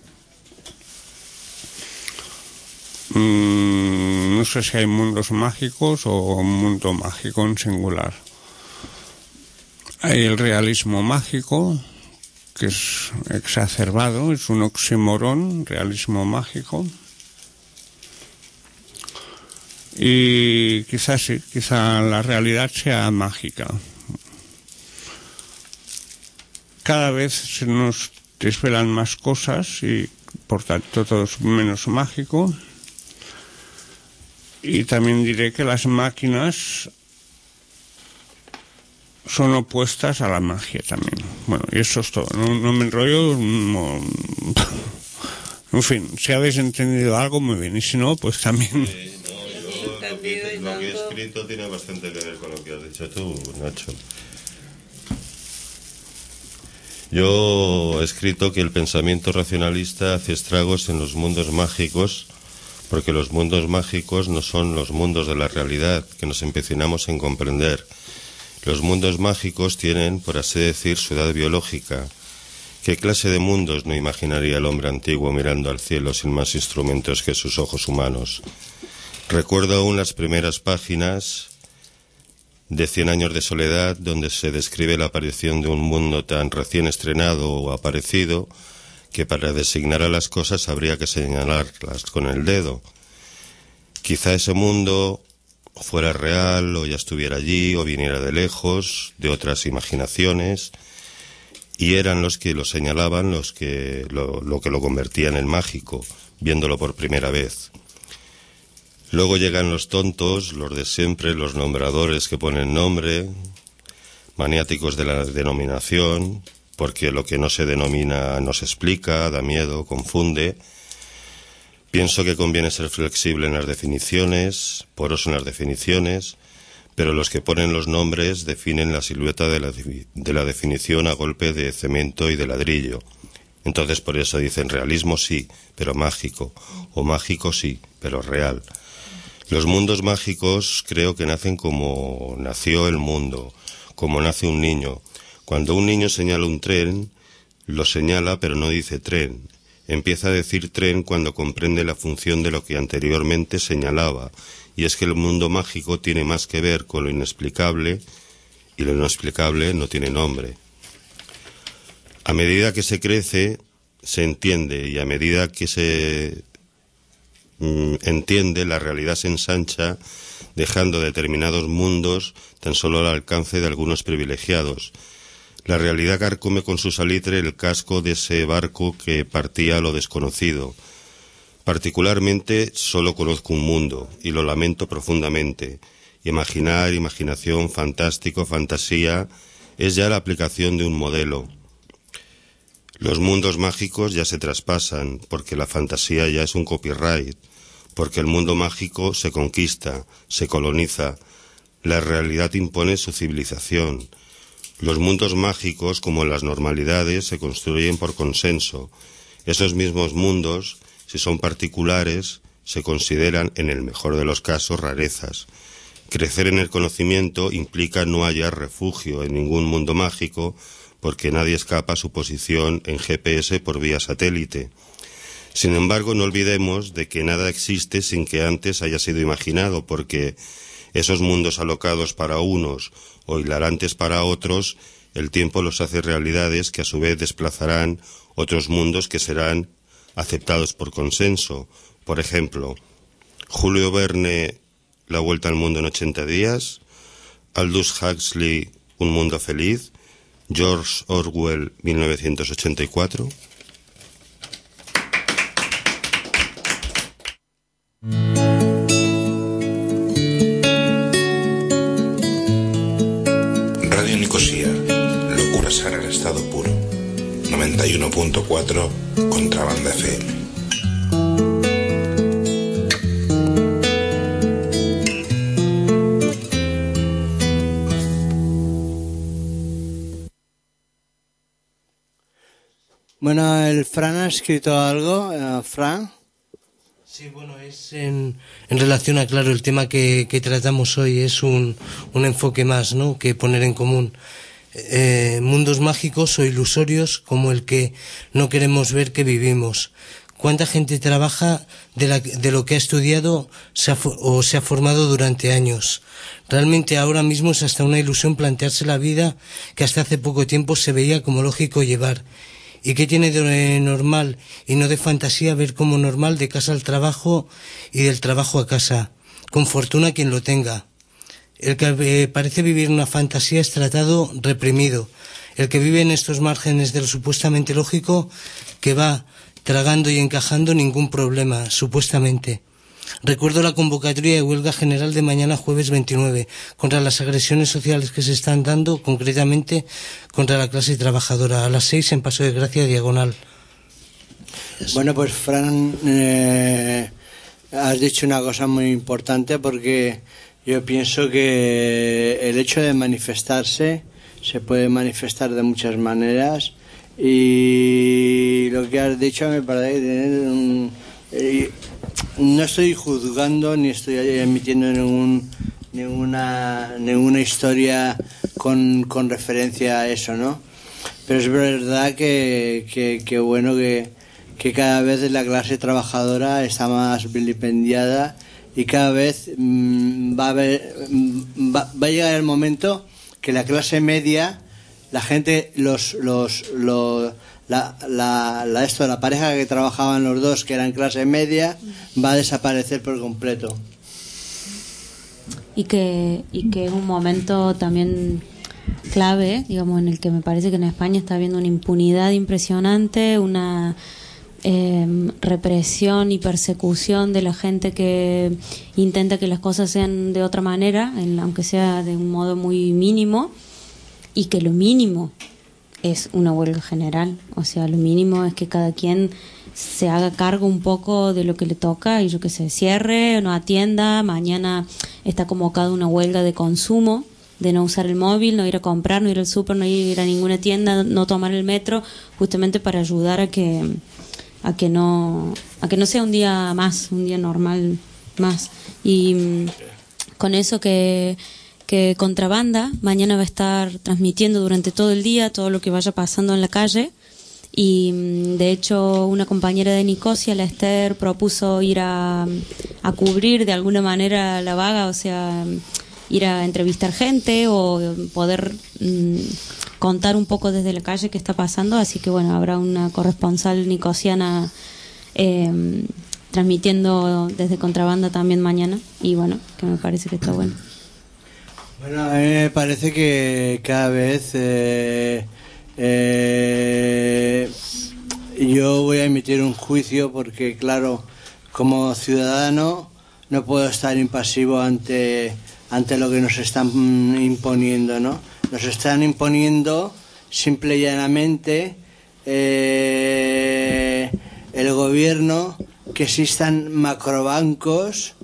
No sé si hay mundos mágicos o un mundo mágico en singular. Hay el realismo mágico, que es exacerbado, es un oxímoron, realismo mágico. Y quizás sí, quizá la realidad sea mágica. Cada vez se nos desvelan más cosas y por tanto todo es menos mágico. Y también diré que las máquinas son opuestas a la magia también. Bueno, y eso es todo. No me enrollo. No. En fin, si habéis entendido algo, muy bien. Y si no, pues también... Lo que he escrito tiene bastante que ver con lo que has dicho tú, Nacho. Yo he escrito que el pensamiento racionalista hace estragos en los mundos mágicos, porque los mundos mágicos no son los mundos de la realidad que nos empecinamos en comprender. Los mundos mágicos tienen, por así decir, su edad biológica. ¿Qué clase de mundos no imaginaría el hombre antiguo mirando al cielo sin más instrumentos que sus ojos humanos? Recuerdo aún las primeras páginas de 100 años de soledad, donde se describe la aparición de un mundo tan recién estrenado o aparecido que para designar a las cosas habría que señalarlas con el dedo. Quizá ese mundo o fuera real, o ya estuviera allí, o viniera de lejos, de otras imaginaciones, y eran los que lo señalaban, lo que lo convertían en mágico, viéndolo por primera vez. Luego llegan los tontos, los de siempre, los nombradores que ponen nombre, maniáticos de la denominación, porque lo que no se denomina no se explica, da miedo, confunde. Pienso que conviene ser flexible en las definiciones, poros en las definiciones, pero los que ponen los nombres definen la silueta de la definición a golpe de cemento y de ladrillo. Entonces por eso dicen realismo sí, pero mágico, o mágico sí, pero real. Los mundos mágicos creo que nacen como nació el mundo, como nace un niño. Cuando un niño señala un tren, lo señala pero no dice tren. Empieza a decir tren cuando comprende la función de lo que anteriormente señalaba, y es que el mundo mágico tiene más que ver con lo inexplicable, y lo inexplicable no tiene nombre. A medida que se crece, se entiende, y a medida que se entiende, la realidad se ensancha, dejando determinados mundos tan solo al alcance de algunos privilegiados. La realidad carcome con su salitre el casco de ese barco que partía a lo desconocido. Particularmente solo conozco un mundo, y lo lamento profundamente. Imaginar, imaginación, fantástico, fantasía, es ya la aplicación de un modelo. Los mundos mágicos ya se traspasan, porque la fantasía ya es un copyright, porque el mundo mágico se conquista, se coloniza, la realidad impone su civilización. Los mundos mágicos, como las normalidades, se construyen por consenso. Esos mismos mundos, si son particulares, se consideran, en el mejor de los casos, rarezas. Crecer en el conocimiento implica no hallar refugio en ningún mundo mágico, porque nadie escapa a su posición en GPS por vía satélite. Sin embargo, no olvidemos de que nada existe sin que antes haya sido imaginado, porque esos mundos alocados para unos o hilarantes para otros, el tiempo los hace realidades que a su vez desplazarán otros mundos que serán aceptados por consenso. Por ejemplo, Julio Verne, La vuelta al mundo en 80 días, Aldous Huxley, Un mundo feliz, George Orwell, 1984... Radio Nicosia, locura sana en estado puro. 91.4 Contrabanda FM. Bueno, el Fran ha escrito algo, Fran. Sí, bueno, es en relación a, claro, el tema que tratamos hoy, es un enfoque más, ¿no?, que poner en común. Mundos mágicos o ilusorios como el que no queremos ver que vivimos. ¿Cuánta gente trabaja de lo que ha estudiado o se ha formado durante años? Realmente ahora mismo es hasta una ilusión plantearse la vida que hasta hace poco tiempo se veía como lógico llevar. ¿Y qué tiene de normal y no de fantasía ver como normal de casa al trabajo y del trabajo a casa? Con fortuna quien lo tenga. El que parece vivir una fantasía es tratado reprimido. El que vive en estos márgenes de lo supuestamente lógico, que va tragando y encajando ningún problema, supuestamente. Recuerdo la convocatoria de huelga general de mañana jueves 29 contra las agresiones sociales que se están dando, concretamente contra la clase trabajadora, a las 6 en Paso de Gracia Diagonal. Bueno, pues Fran, has dicho una cosa muy importante, porque yo pienso que el hecho de manifestarse se puede manifestar de muchas maneras, y lo que has dicho me parece tener no estoy juzgando ni estoy emitiendo ninguna historia con referencia a eso, ¿no? Pero es verdad que bueno que cada vez la clase trabajadora está más vilipendiada, y cada vez va a llegar el momento que la clase media, la gente, la pareja que trabajaban los dos, que eran clase media, va a desaparecer por completo. y que es un momento también clave, digamos, en el que me parece que en España está habiendo una impunidad impresionante, una represión y persecución de la gente que intenta que las cosas sean de otra manera, aunque sea de un modo muy mínimo, y que lo mínimo es una huelga general. O sea, lo mínimo es que cada quien se haga cargo un poco de lo que le toca y yo que se cierre, no atienda. Mañana está convocada una huelga de consumo, de no usar el móvil, no ir a comprar, no ir al súper, no ir a ninguna tienda, no tomar el metro, justamente para ayudar a que no sea un día más, un día normal más. Y con eso que Contrabanda mañana va a estar transmitiendo durante todo el día todo lo que vaya pasando en la calle, y de hecho una compañera de Nicosia, la Esther, propuso ir a cubrir de alguna manera la vaga, o sea, ir a entrevistar gente o poder contar un poco desde la calle qué está pasando. Así que bueno, habrá una corresponsal nicosiana transmitiendo desde Contrabanda también mañana, y bueno, que me parece que está bueno. Bueno, a mí me parece que cada vez yo voy a emitir un juicio, porque claro, como ciudadano no puedo estar impasivo ante lo que nos están imponiendo, ¿no? Nos están imponiendo simple y llanamente el gobierno, que existan macrobancos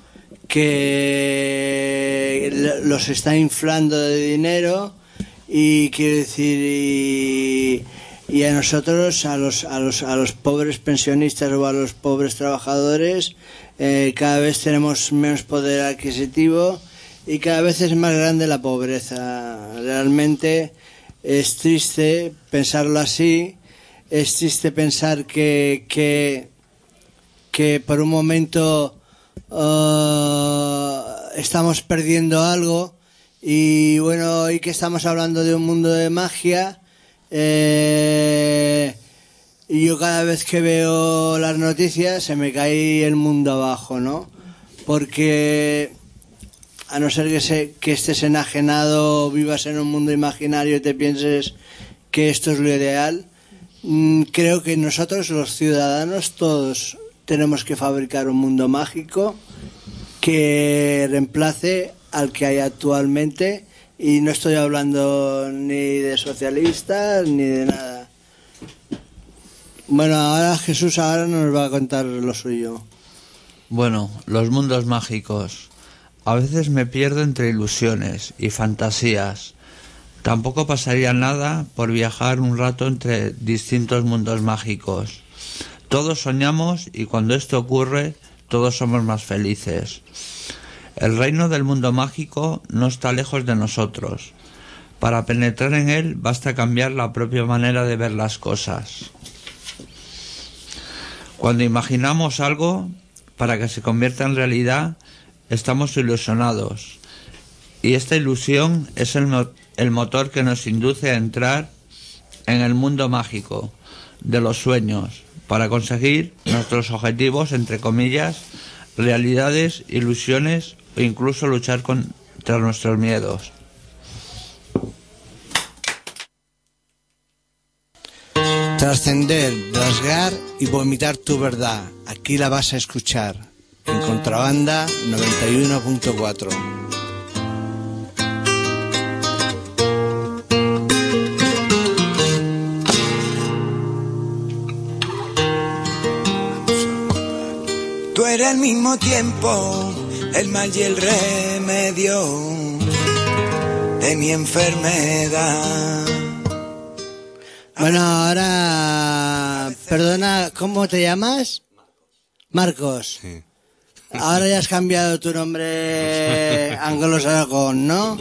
que los están inflando de dinero, y quiero decir, y a nosotros, a los pobres pensionistas o a los pobres trabajadores, cada vez tenemos menos poder adquisitivo y cada vez es más grande la pobreza. Realmente es triste pensarlo así, es triste pensar que por un momento estamos perdiendo algo. Y bueno, hoy que estamos hablando de un mundo de magia, y yo cada vez que veo las noticias se me cae el mundo abajo, ¿no? Porque a no ser que estés enajenado, vivas en un mundo imaginario y te pienses que esto es lo ideal, creo que nosotros, los ciudadanos, todos tenemos que fabricar un mundo mágico que reemplace al que hay actualmente, y no estoy hablando ni de socialistas ni de nada. Bueno, ahora Jesús nos va a contar lo suyo. Bueno, los mundos mágicos. A veces me pierdo entre ilusiones y fantasías. Tampoco pasaría nada por viajar un rato entre distintos mundos mágicos. Todos soñamos, y cuando esto ocurre, todos somos más felices. El reino del mundo mágico no está lejos de nosotros. Para penetrar en él basta cambiar la propia manera de ver las cosas. Cuando imaginamos algo para que se convierta en realidad, estamos ilusionados. Y esta ilusión es el motor que nos induce a entrar en el mundo mágico de los sueños, para conseguir nuestros objetivos, entre comillas, realidades, ilusiones, o incluso luchar contra nuestros miedos. Trascender, rasgar y vomitar tu verdad. Aquí la vas a escuchar en Contrabanda 91.4. Tú eres al mismo tiempo el mal y el remedio de mi enfermedad. Bueno, ahora, perdona, ¿cómo te llamas? Marcos. Sí. Ahora ya has cambiado tu nombre anglosajón, ¿no?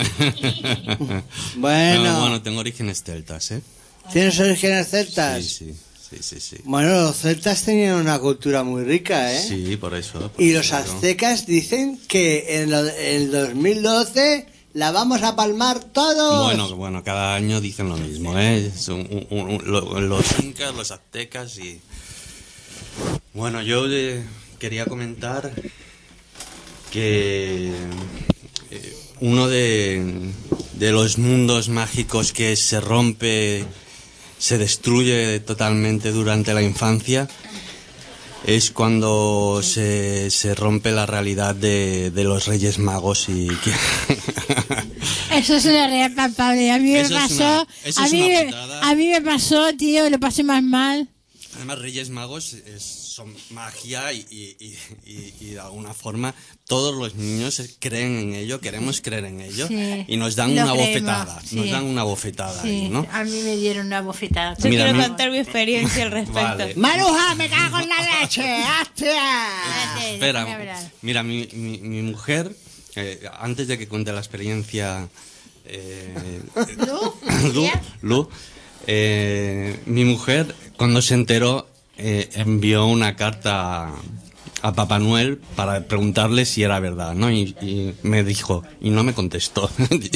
Bueno, tengo orígenes celtas, ¿eh? ¿Tienes orígenes celtas? Sí. Bueno, los celtas tenían una cultura muy rica, ¿eh? Sí, por eso. Y los aztecas dicen que en el 2012 la vamos a palmar todos. Bueno, cada año dicen lo mismo, ¿eh? Los incas, los aztecas y... Bueno, yo quería comentar que uno de los mundos mágicos que se rompe, se destruye totalmente durante la infancia, es cuando se rompe la realidad de los Reyes Magos y que... Eso es una real palpable. A mí me pasó, a mí me pasó, tío, lo pasé más mal. Además, Reyes Magos son magia y de alguna forma todos los niños creen en ello, queremos creer en ello, Sí, y nos dan lo una creemos, bofetada, sí. nos dan una bofetada Sí, ahí, ¿no? a mí me dieron una bofetada. Yo Mira, quiero contar mi experiencia al respecto. Vale. Maruja, me cago en la leche. Espera, mira, mi mujer, antes de que cuente la experiencia, Lu, mi mujer, cuando se enteró, envió una carta a Papá Noel para preguntarle si era verdad, ¿no? Y me dijo, y no me contestó.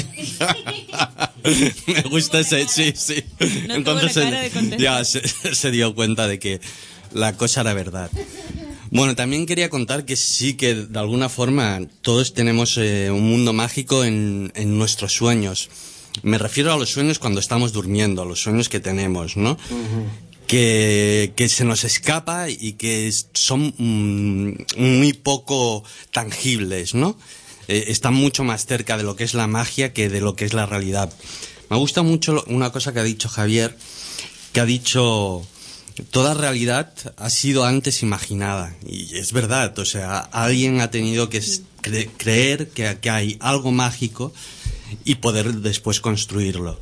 Me gusta ese, sí. No Entonces tuvo la cara de contestar. ya se dio cuenta de que la cosa era verdad. Bueno, también quería contar que sí que de alguna forma todos tenemos un mundo mágico en nuestros sueños. Me refiero a los sueños cuando estamos durmiendo, a los sueños que tenemos, ¿no? Que se nos escapa y que son muy poco tangibles, ¿no? Están mucho más cerca de lo que es la magia que de lo que es la realidad. Me gusta mucho una cosa que ha dicho Javier, que ha dicho... Toda realidad ha sido antes imaginada, y es verdad, o sea, alguien ha tenido que creer que hay algo mágico y poder después construirlo.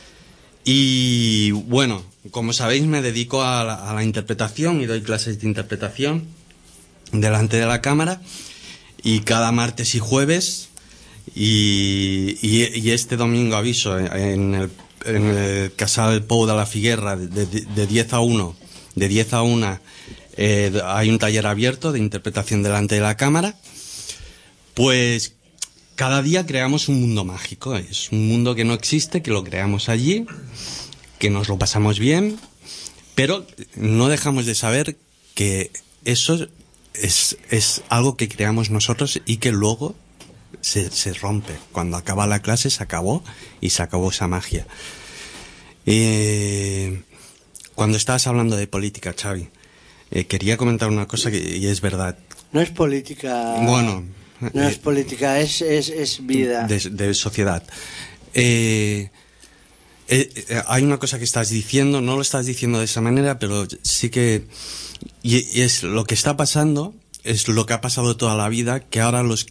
Y bueno, como sabéis, me dedico a la interpretación y doy clases de interpretación delante de la cámara, y cada martes y jueves, y este domingo aviso en el Casal Pou de la Figuera de 10 a 1. De 10 a 1 hay un taller abierto de interpretación delante de la cámara. Pues cada día creamos un mundo mágico. Es un mundo que no existe, que lo creamos allí, que nos lo pasamos bien, pero no dejamos de saber que eso es algo que creamos nosotros y que luego se rompe. Cuando acaba la clase se acabó y se acabó esa magia. Cuando estabas hablando de política, Xavi, quería comentar una cosa y es verdad. No es política. Bueno. No es política, es vida. De sociedad. Hay una cosa que estás diciendo, no lo estás diciendo de esa manera, pero sí que... Y es lo que está pasando, es lo que ha pasado toda la vida, que ahora los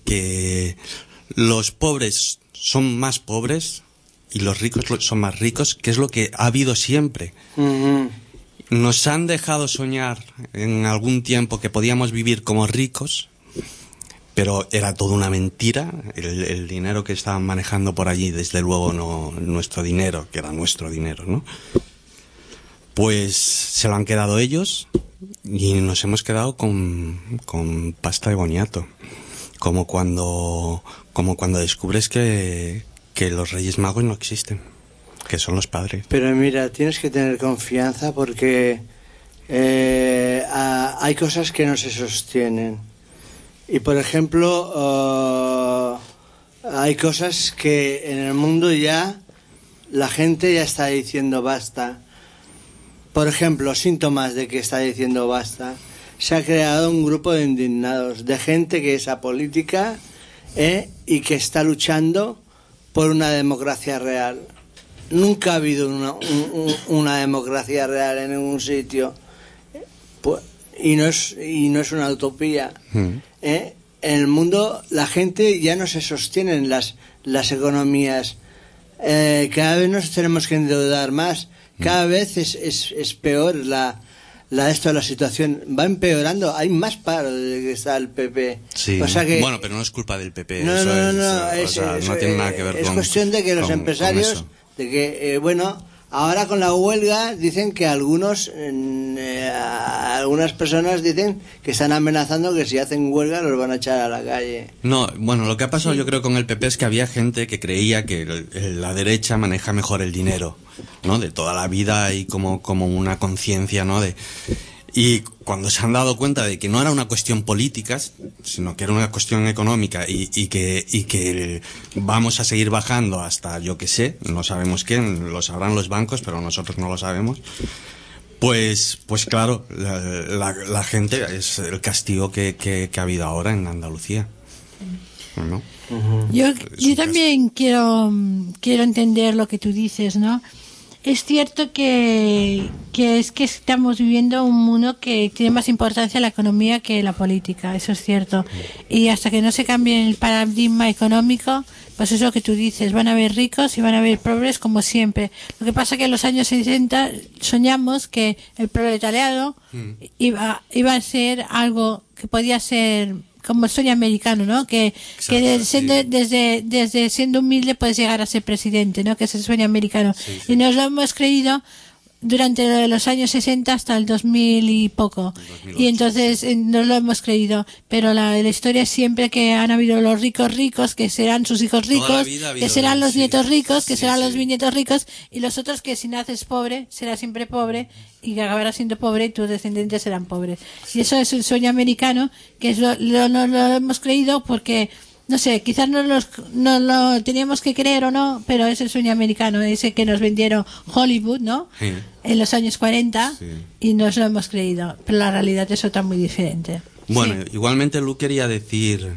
pobres son más pobres y los ricos son más ricos, que es lo que ha habido siempre. Uh-huh. Nos han dejado soñar en algún tiempo que podíamos vivir como ricos, pero era toda una mentira. El dinero que estaban manejando por allí, desde luego no nuestro dinero, que era nuestro dinero, ¿no? Pues se lo han quedado ellos y nos hemos quedado con pasta de boniato. Como cuando descubres que los Reyes Magos no existen, que son los padres. Pero mira, tienes que tener confianza porque hay cosas que no se sostienen. Y por ejemplo, hay cosas que en el mundo ya la gente ya está diciendo basta. Por ejemplo, síntomas de que está diciendo basta. Se ha creado un grupo de indignados, de gente que es apolítica y que está luchando por una democracia real. Nunca ha habido una democracia real en ningún sitio, y no es una utopía. En el mundo la gente ya no se sostiene en las economías. Cada vez nos tenemos que endeudar más. Cada vez es peor la situación. Va empeorando. Hay más paro desde que está el PP. Sí. O sea que, bueno, pero no es culpa del PP. No tiene nada que ver es con... cuestión de que los empresarios, de que, ahora con la huelga dicen que algunas personas dicen que están amenazando que si hacen huelga los van a echar a la calle. No, bueno, lo que ha pasado yo creo con el PP es que había gente que creía que la derecha maneja mejor el dinero, ¿no? De toda la vida y como una conciencia, ¿no? Y cuando se han dado cuenta de que no era una cuestión política, sino que era una cuestión económica y que vamos a seguir bajando hasta, yo qué sé, no sabemos quién, lo sabrán los bancos, pero nosotros no lo sabemos, pues claro, la gente es el castigo que ha habido ahora en Andalucía, ¿no? Yo también quiero entender lo que tú dices, ¿no? Es cierto que estamos viviendo un mundo que tiene más importancia la economía que la política, eso es cierto. Y hasta que no se cambie el paradigma económico, pues es lo que tú dices, van a haber ricos y van a haber pobres como siempre. Lo que pasa que en los años 60 soñamos que el proletariado iba a ser algo que podía ser como el sueño americano, ¿no? Que desde siendo humilde puedes llegar a ser presidente, ¿no? Que es el sueño americano. Y nos lo hemos creído durante los años 60 hasta el 2000 y poco. 2008, y entonces no lo hemos creído. Pero la historia es siempre que han habido los ricos, que serán sus hijos ricos, que serán los nietos ricos, que serán los bisnietos ricos, y los otros que si naces pobre, serás siempre pobre, y que acabarás siendo pobre y tus descendientes serán pobres. Y eso es el sueño americano, que es lo hemos creído porque, no sé, quizás no lo teníamos que creer o no, pero es el sueño americano, ese que nos vendieron Hollywood, ¿no? Sí. En los años 40, sí. Y nos lo hemos creído, pero la realidad es otra muy diferente. Bueno, sí. Igualmente Lu quería decir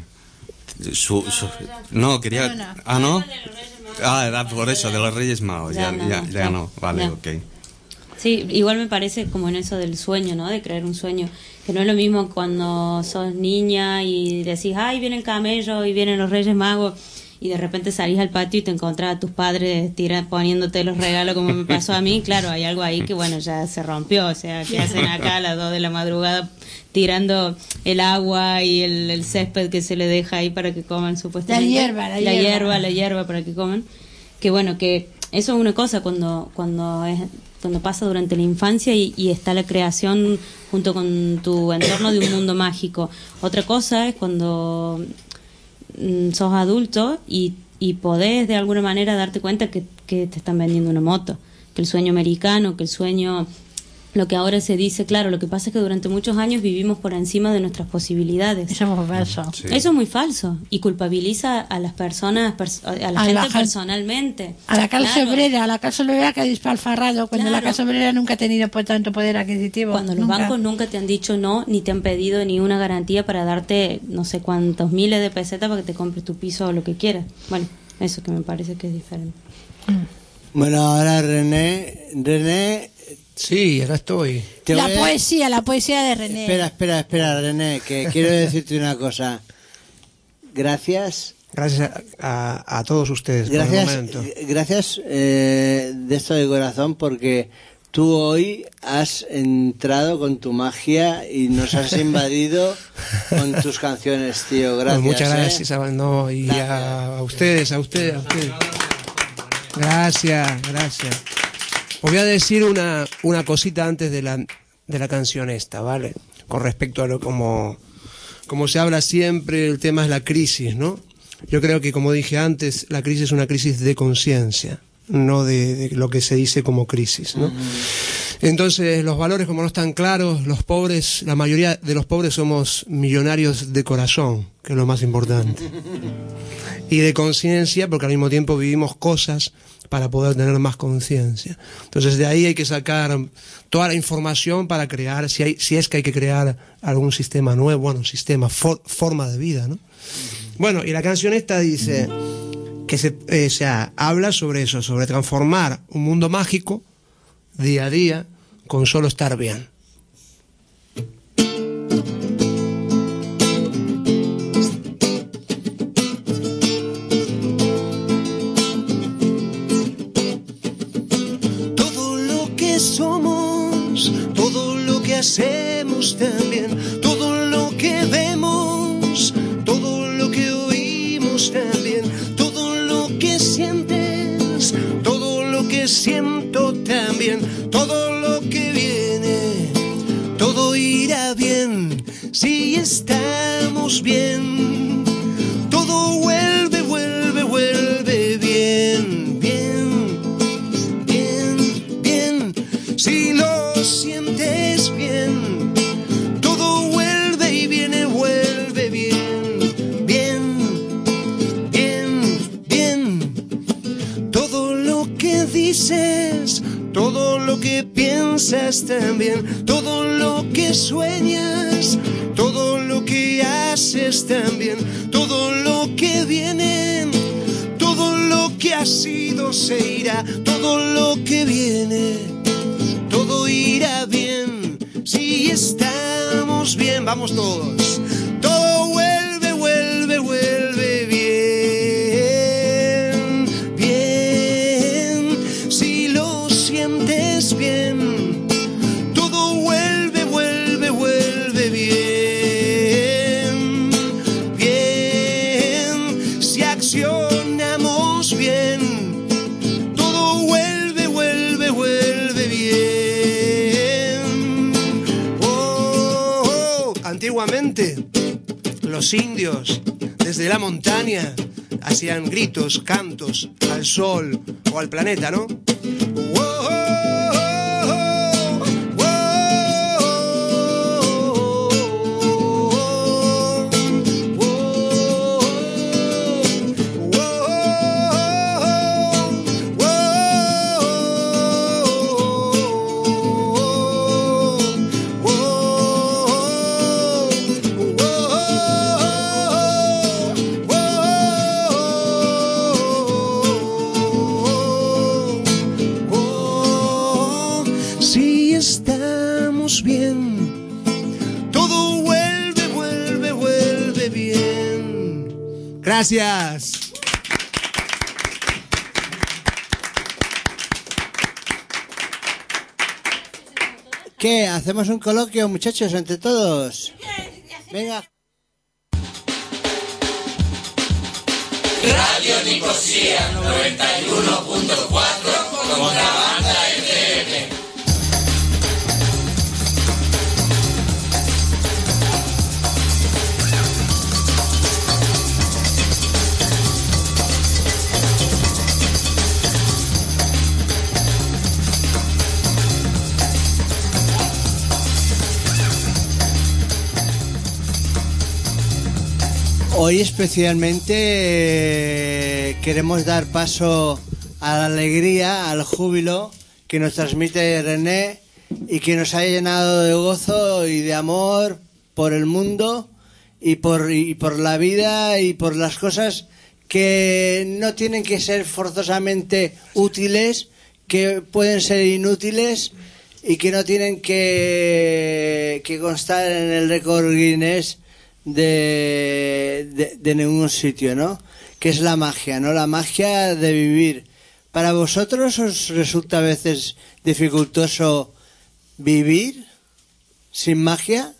no, quería... Ah, ¿no? Era por eso, de los Reyes Magos, ya no, vale, ok. Sí, igual me parece como en eso del sueño, ¿no? De creer un sueño. Que no es lo mismo cuando sos niña y decís, ay, viene el camello y vienen los Reyes Magos, y de repente salís al patio y te encontrás a tus padres poniéndote los regalos como me pasó a mí. Claro, hay algo ahí que, bueno, ya se rompió. O sea, ¿qué hacen acá a las 2 de la madrugada tirando el agua y el césped que se le deja ahí para que coman supuestamente? La hierba para que coman. Que bueno, que eso es una cosa cuando pasa durante la infancia y está la creación junto con tu entorno de un mundo mágico. Otra cosa es cuando sos adulto y podés de alguna manera darte cuenta que te están vendiendo una moto, que el sueño americano, que el sueño... Lo que ahora se dice, claro, lo que pasa es que durante muchos años vivimos por encima de nuestras posibilidades. Eso es muy falso. Sí. Eso es muy falso y culpabiliza a las personas, a la gente personalmente. A la clase obrera, que ha despilfarrado, cuando la clase obrera nunca ha tenido tanto poder adquisitivo. Cuando los bancos nunca te han dicho no, ni te han pedido ni una garantía para darte no sé cuántos miles de pesetas para que te compres tu piso o lo que quieras. Bueno, eso que me parece que es diferente. Bueno, ahora René... Sí, acá estoy. La poesía de René. Espera, René, que quiero decirte una cosa. Gracias a todos ustedes por el momento. Gracias de esto de corazón, porque tú hoy has entrado con tu magia y nos has invadido con tus canciones, tío. Gracias. Pues muchas gracias, y gracias. A ustedes. Gracias. Os voy a decir una cosita antes de la canción esta, ¿vale? Con respecto a lo como se habla siempre, el tema es la crisis, ¿no? Yo creo que, como dije antes, la crisis es una crisis de conciencia, no de lo que se dice como crisis, ¿no? Entonces, los valores, como no están claros, los pobres, la mayoría de los pobres somos millonarios de corazón, que es lo más importante. Y de conciencia, porque al mismo tiempo vivimos cosas para poder tener más conciencia. Entonces de ahí hay que sacar toda la información para crear, si es que hay que crear algún sistema nuevo, forma de vida, ¿no? Bueno, y la canción esta dice que habla sobre eso, sobre transformar un mundo mágico día a día con solo estar bien. Todo lo que hacemos también, todo lo que vemos, todo lo que oímos también, todo lo que sientes, todo lo que siento también, todo lo que viene, todo irá bien si estamos bien, todo vuelve bien, bien, si lo sientes bien, piensas también, todo lo que sueñas, todo lo que haces también, todo lo que viene, todo lo que ha sido se irá, todo lo que viene, todo irá bien, si estamos bien, vamos todos, todo vuelve, vuelve, vuelve bien, bien, si lo sientes bien, todo vuelve, vuelve, vuelve bien, bien, si accionamos bien, todo vuelve, vuelve, vuelve bien. Oh, oh. Antiguamente los indios desde la montaña hacían gritos, cantos al sol o al planeta, ¿no? Si estamos bien, todo vuelve, vuelve, vuelve bien. Gracias. ¿Qué? ¿Hacemos un coloquio, muchachos, entre todos? Venga. Radio Nicosia 91.4 Contrabanda FM. Hoy especialmente queremos dar paso a la alegría, al júbilo que nos transmite René y que nos ha llenado de gozo y de amor por el mundo y por la vida y por las cosas que no tienen que ser forzosamente útiles, que pueden ser inútiles y que no tienen que constar en el récord Guinness de ningún sitio, ¿no? Que es la magia, ¿no? La magia de vivir. ¿Para vosotros os resulta a veces dificultoso vivir sin magia?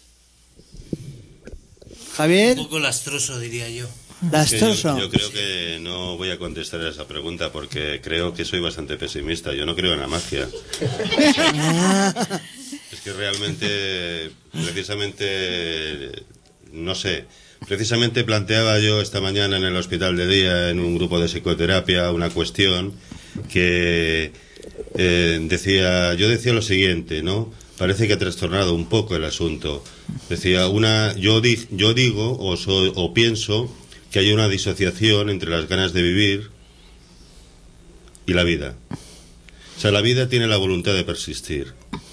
Javier. Un poco lastroso, diría yo. ¿Lastroso? Yo creo que no voy a contestar a esa pregunta porque creo que soy bastante pesimista. Yo no creo en la magia. Es que realmente, precisamente, no sé, precisamente planteaba yo esta mañana en el hospital de día, en un grupo de psicoterapia, una cuestión que yo decía lo siguiente, ¿no? Parece que ha trastornado un poco el asunto. Decía, yo digo o pienso que hay una disociación entre las ganas de vivir y la vida. O sea, la vida tiene la voluntad de persistir.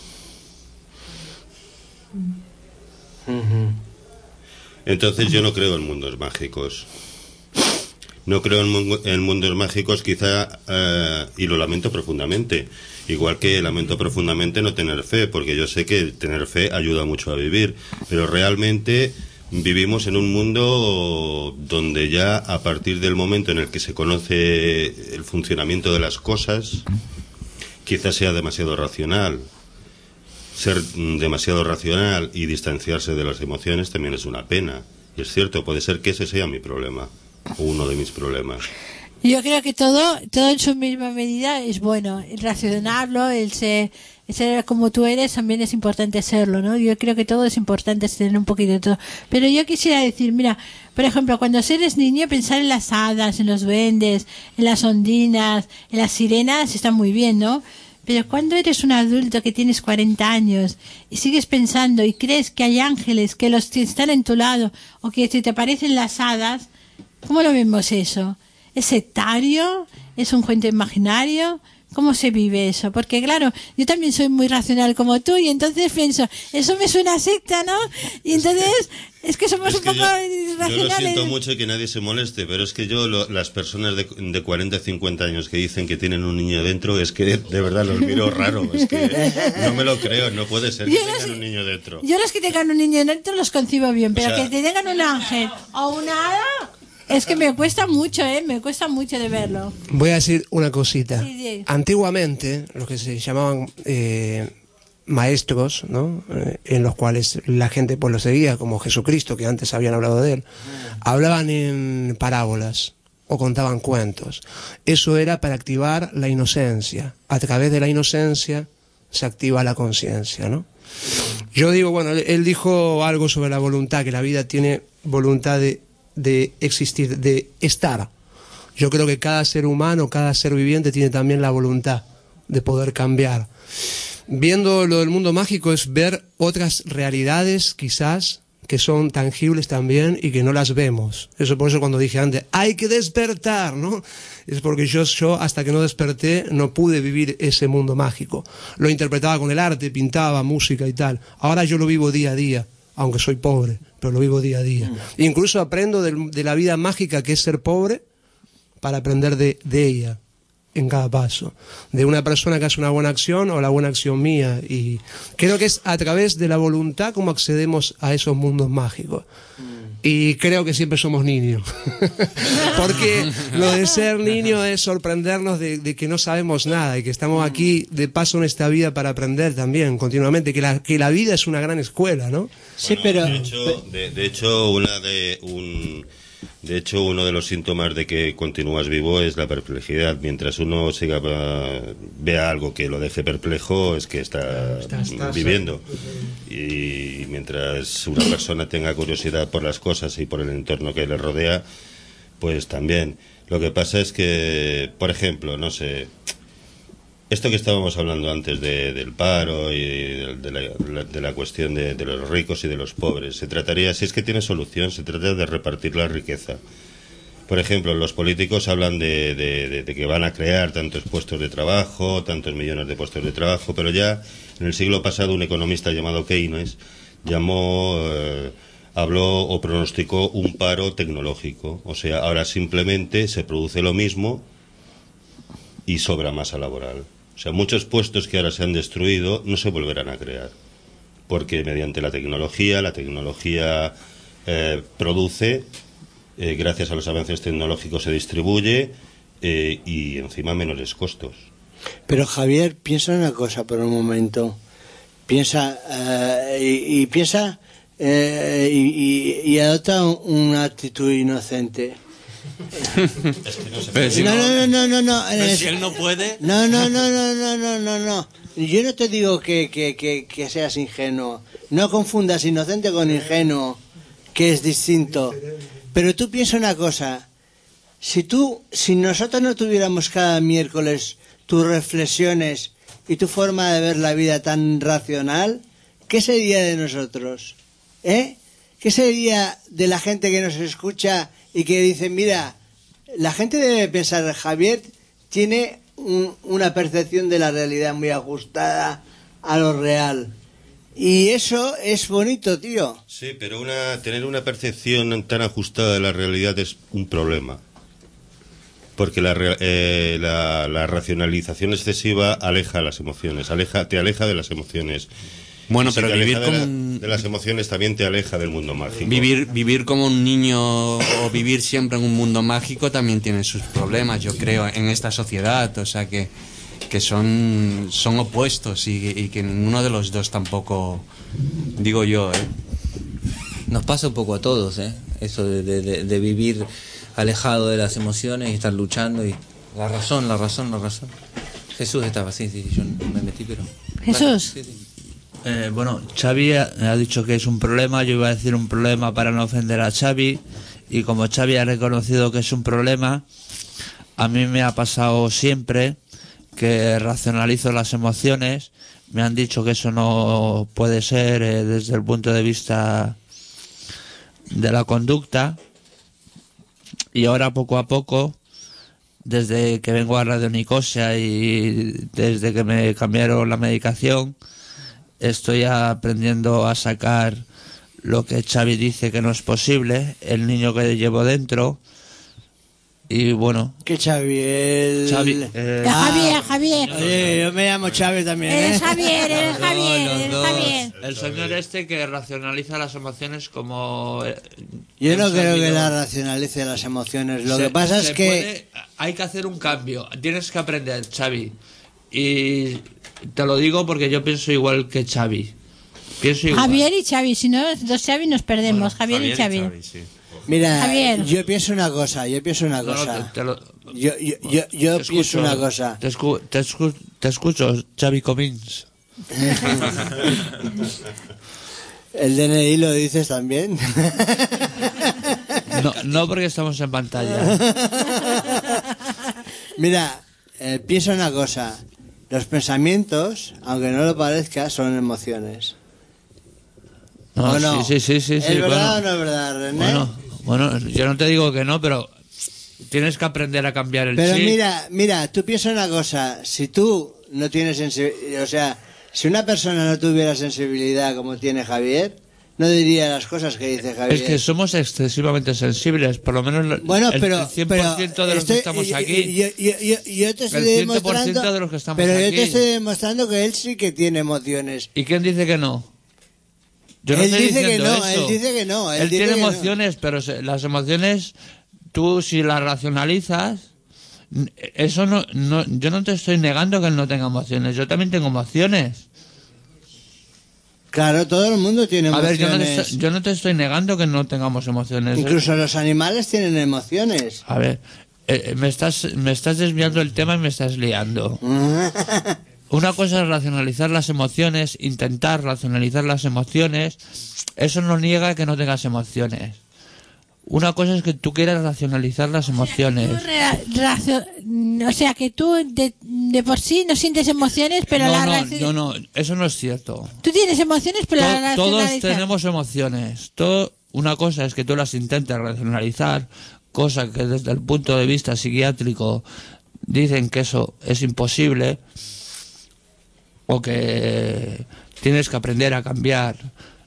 Entonces yo no creo en mundos mágicos. No creo en mundos mágicos, quizá, y lo lamento profundamente. Igual que lamento profundamente no tener fe, porque yo sé que tener fe ayuda mucho a vivir. Pero realmente vivimos en un mundo donde ya a partir del momento en el que se conoce el funcionamiento de las cosas, quizás sea demasiado racional. Ser demasiado racional y distanciarse de las emociones también es una pena. Y es cierto, puede ser que ese sea mi problema, o uno de mis problemas. Yo creo que todo en su misma medida es bueno. El racionarlo, el ser como tú eres, también es importante serlo, ¿no? Yo creo que todo es importante, tener un poquito de todo. Pero yo quisiera decir, mira, por ejemplo, cuando eres niño, pensar en las hadas, en los duendes, en las ondinas, en las sirenas, está muy bien, ¿no? Pero cuando eres un adulto que tienes 40 años y sigues pensando y crees que hay ángeles que los están en tu lado o que se te aparecen las hadas, ¿cómo lo vemos eso? ¿Es sectario? ¿Es un cuento imaginario? ¿Cómo se vive eso? Porque claro, yo también soy muy racional como tú y entonces pienso, eso me suena a secta, ¿no? Y entonces es que somos un poco irracionales. Yo lo siento mucho y que nadie se moleste, pero es que las personas de 40, 50 años que dicen que tienen un niño dentro, es que de verdad los miro raro, es que no me lo creo, no puede ser que tengan un niño dentro. Yo los que tengan un niño dentro los concibo bien, pero que te tengan un ángel o una hada... Es que me cuesta mucho, me cuesta mucho de verlo. Voy a decir una cosita. Sí. Antiguamente, los que se llamaban maestros, ¿no? En los cuales la gente pues lo seguía, como Jesucristo, que antes habían hablado de él, hablaban en parábolas o contaban cuentos. Eso era para activar la inocencia. A través de la inocencia se activa la conciencia, ¿no? Yo digo, bueno, él dijo algo sobre la voluntad, que la vida tiene voluntad de existir, de estar. Yo creo que cada ser humano, cada ser viviente tiene también la voluntad de poder cambiar. Viendo lo del mundo mágico es ver otras realidades quizás que son tangibles también y que no las vemos. Eso por eso cuando dije antes, hay que despertar, ¿no? Es porque yo hasta que no desperté no pude vivir ese mundo mágico. Lo interpretaba con el arte, pintaba, música y tal. Ahora yo lo vivo día a día, aunque soy pobre, pero lo vivo día a día. Incluso aprendo de la vida mágica que es ser pobre para aprender de ella en cada paso. De una persona que hace una buena acción o la buena acción mía. Y creo que es a través de la voluntad como accedemos a esos mundos mágicos. Y creo que siempre somos niños. Porque lo de ser niño es sorprendernos de que no sabemos nada y que estamos aquí de paso en esta vida para aprender también continuamente. Que la vida es una gran escuela, ¿no? Sí, pero... De hecho, uno de los síntomas de que continúas vivo es la perplejidad. Mientras uno vea algo que lo deje perplejo, es que está viviendo. Y mientras una persona tenga curiosidad por las cosas y por el entorno que le rodea, pues también. Lo que pasa es que, por ejemplo, no sé, esto que estábamos hablando antes del paro y de la cuestión de los ricos y de los pobres, se trataría, si es que tiene solución, se trata de repartir la riqueza. Por ejemplo, los políticos hablan de que van a crear tantos puestos de trabajo, tantos millones de puestos de trabajo, pero ya en el siglo pasado un economista llamado Keynes habló o pronosticó un paro tecnológico. O sea, ahora simplemente se produce lo mismo y sobra masa laboral. O sea, muchos puestos que ahora se han destruido no se volverán a crear, porque mediante la tecnología produce, gracias a los avances tecnológicos se distribuye y encima menores costos. Pero Javier, piensa una cosa por un momento. Piensa piensa y adopta una actitud inocente. Pero si si él no puede. No. Yo no te digo que seas ingenuo. No confundas inocente con ingenuo, que es distinto. Pero tú piensa una cosa. Si nosotros no tuviéramos cada miércoles tus reflexiones y tu forma de ver la vida tan racional, ¿qué sería de nosotros? ¿Qué sería de la gente que nos escucha y que dice, mira, la gente debe pensar, Javier tiene una percepción de la realidad muy ajustada a lo real? Y eso es bonito, tío. Sí, pero tener una percepción tan ajustada de la realidad es un problema. Porque la racionalización excesiva aleja las emociones, te aleja de las emociones. Bueno, si pero vivir de las emociones también te aleja del mundo mágico. Vivir como un niño o vivir siempre en un mundo mágico también tiene sus problemas, yo creo, en esta sociedad. O sea que son opuestos y que ninguno de los dos tampoco, digo yo, Nos pasa un poco a todos, eso de vivir alejado de las emociones y estar luchando y la razón. Jesús estaba así, sí, yo me metí, pero... Jesús. Vale, sí. Bueno, Xavi ha dicho que es un problema, yo iba a decir un problema para no ofender a Xavi, y como Xavi ha reconocido que es un problema, a mí me ha pasado siempre que racionalizo las emociones. Me han dicho que eso no puede ser desde el punto de vista de la conducta, y ahora poco a poco desde que vengo a Radio Nicosia y desde que me cambiaron la medicación, estoy aprendiendo a sacar lo que Xavi dice que no es posible, el niño que llevo dentro. Y bueno... ¿Qué Xavi? Javier. Oye, yo me llamo Xavi también, ¿eh? Eres Javier. El señor este que racionaliza las emociones como... Yo no creo que la racionalice las emociones. Lo que pasa es que... Hay que hacer un cambio. Tienes que aprender, Xavi. Y te lo digo porque yo pienso igual que Xavi. Pienso igual. Javier y Xavi. Si no, dos Xavi nos perdemos. Javier y Xavi. Sí. Mira, Javier. yo pienso una cosa. Yo pienso una cosa. Te escucho, Xavi Comins. ¿El DNI lo dices también? No porque estamos en pantalla. Mira, piensa una cosa. Los pensamientos, aunque no lo parezca, son emociones. No, ¿O no? Sí. ¿Es verdad o no es verdad, René? Bueno, yo no te digo que no, pero tienes que aprender a cambiar el Pero chip. mira, tú piensa una cosa. Si tú no tienes sensibilidad, o sea, si una persona no tuviera sensibilidad como tiene Javier, no diría las cosas que dice Javier. Es que somos excesivamente sensibles, por lo menos el 100% de los que estamos aquí. Yo te estoy el 100% demostrando, de los que estamos pero aquí. yo te estoy demostrando que él sí que tiene emociones. ¿Y quién dice que no? Yo no Él estoy dice que diciendo no, eso. él dice que no. Él tiene emociones, pero las emociones, tú si las racionalizas, eso no, yo no te estoy negando que él no tenga emociones. Yo también tengo emociones. Claro, todo el mundo tiene emociones. A ver, yo no te estoy negando que no tengamos emociones. Incluso los animales tienen emociones. A ver, me estás desviando el tema y me estás liando. Una cosa es racionalizar las emociones, intentar racionalizar las emociones. Eso no niega que no tengas emociones. Una cosa es que tú quieras racionalizar las emociones. O sea, que tú de por sí no sientes emociones, pero No, eso no es cierto. Tú tienes emociones, pero la racionalizas. Todos tenemos emociones. Una cosa es que tú las intentes racionalizar, cosa que desde el punto de vista psiquiátrico dicen que eso es imposible, o que tienes que aprender a cambiar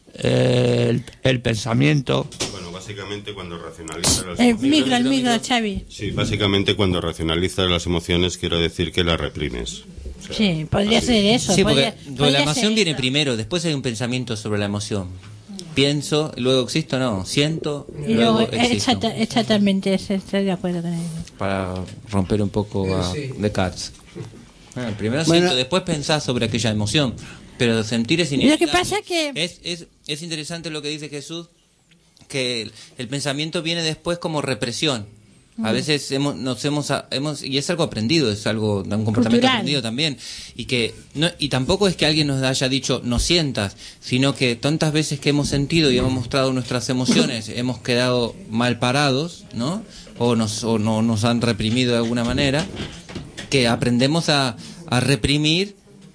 el pensamiento. Bueno, básicamente cuando racionalizas las emociones... El micro, Xavi. Sí, básicamente cuando racionalizas las emociones quiero decir que las reprimes. O sea, sí, podría ser eso. Sí, porque la emoción viene primero, después hay un pensamiento sobre la emoción. Pienso, luego existo, no, siento, y luego existo. Exactamente, estoy de acuerdo con él. Para romper un poco a Descartes. Primero Bueno, siento, después pensás sobre aquella emoción, pero sentir es inevitable. Lo que pasa que... Es interesante lo que dice Jesús, que el pensamiento viene después como represión. A veces hemos y es algo aprendido, es algo un comportamiento cultural. aprendido también, y tampoco es que alguien nos haya dicho no sientas, sino que tantas veces que hemos sentido y hemos mostrado nuestras emociones hemos quedado mal parados, ¿no? O nos han reprimido de alguna manera, que aprendemos a reprimir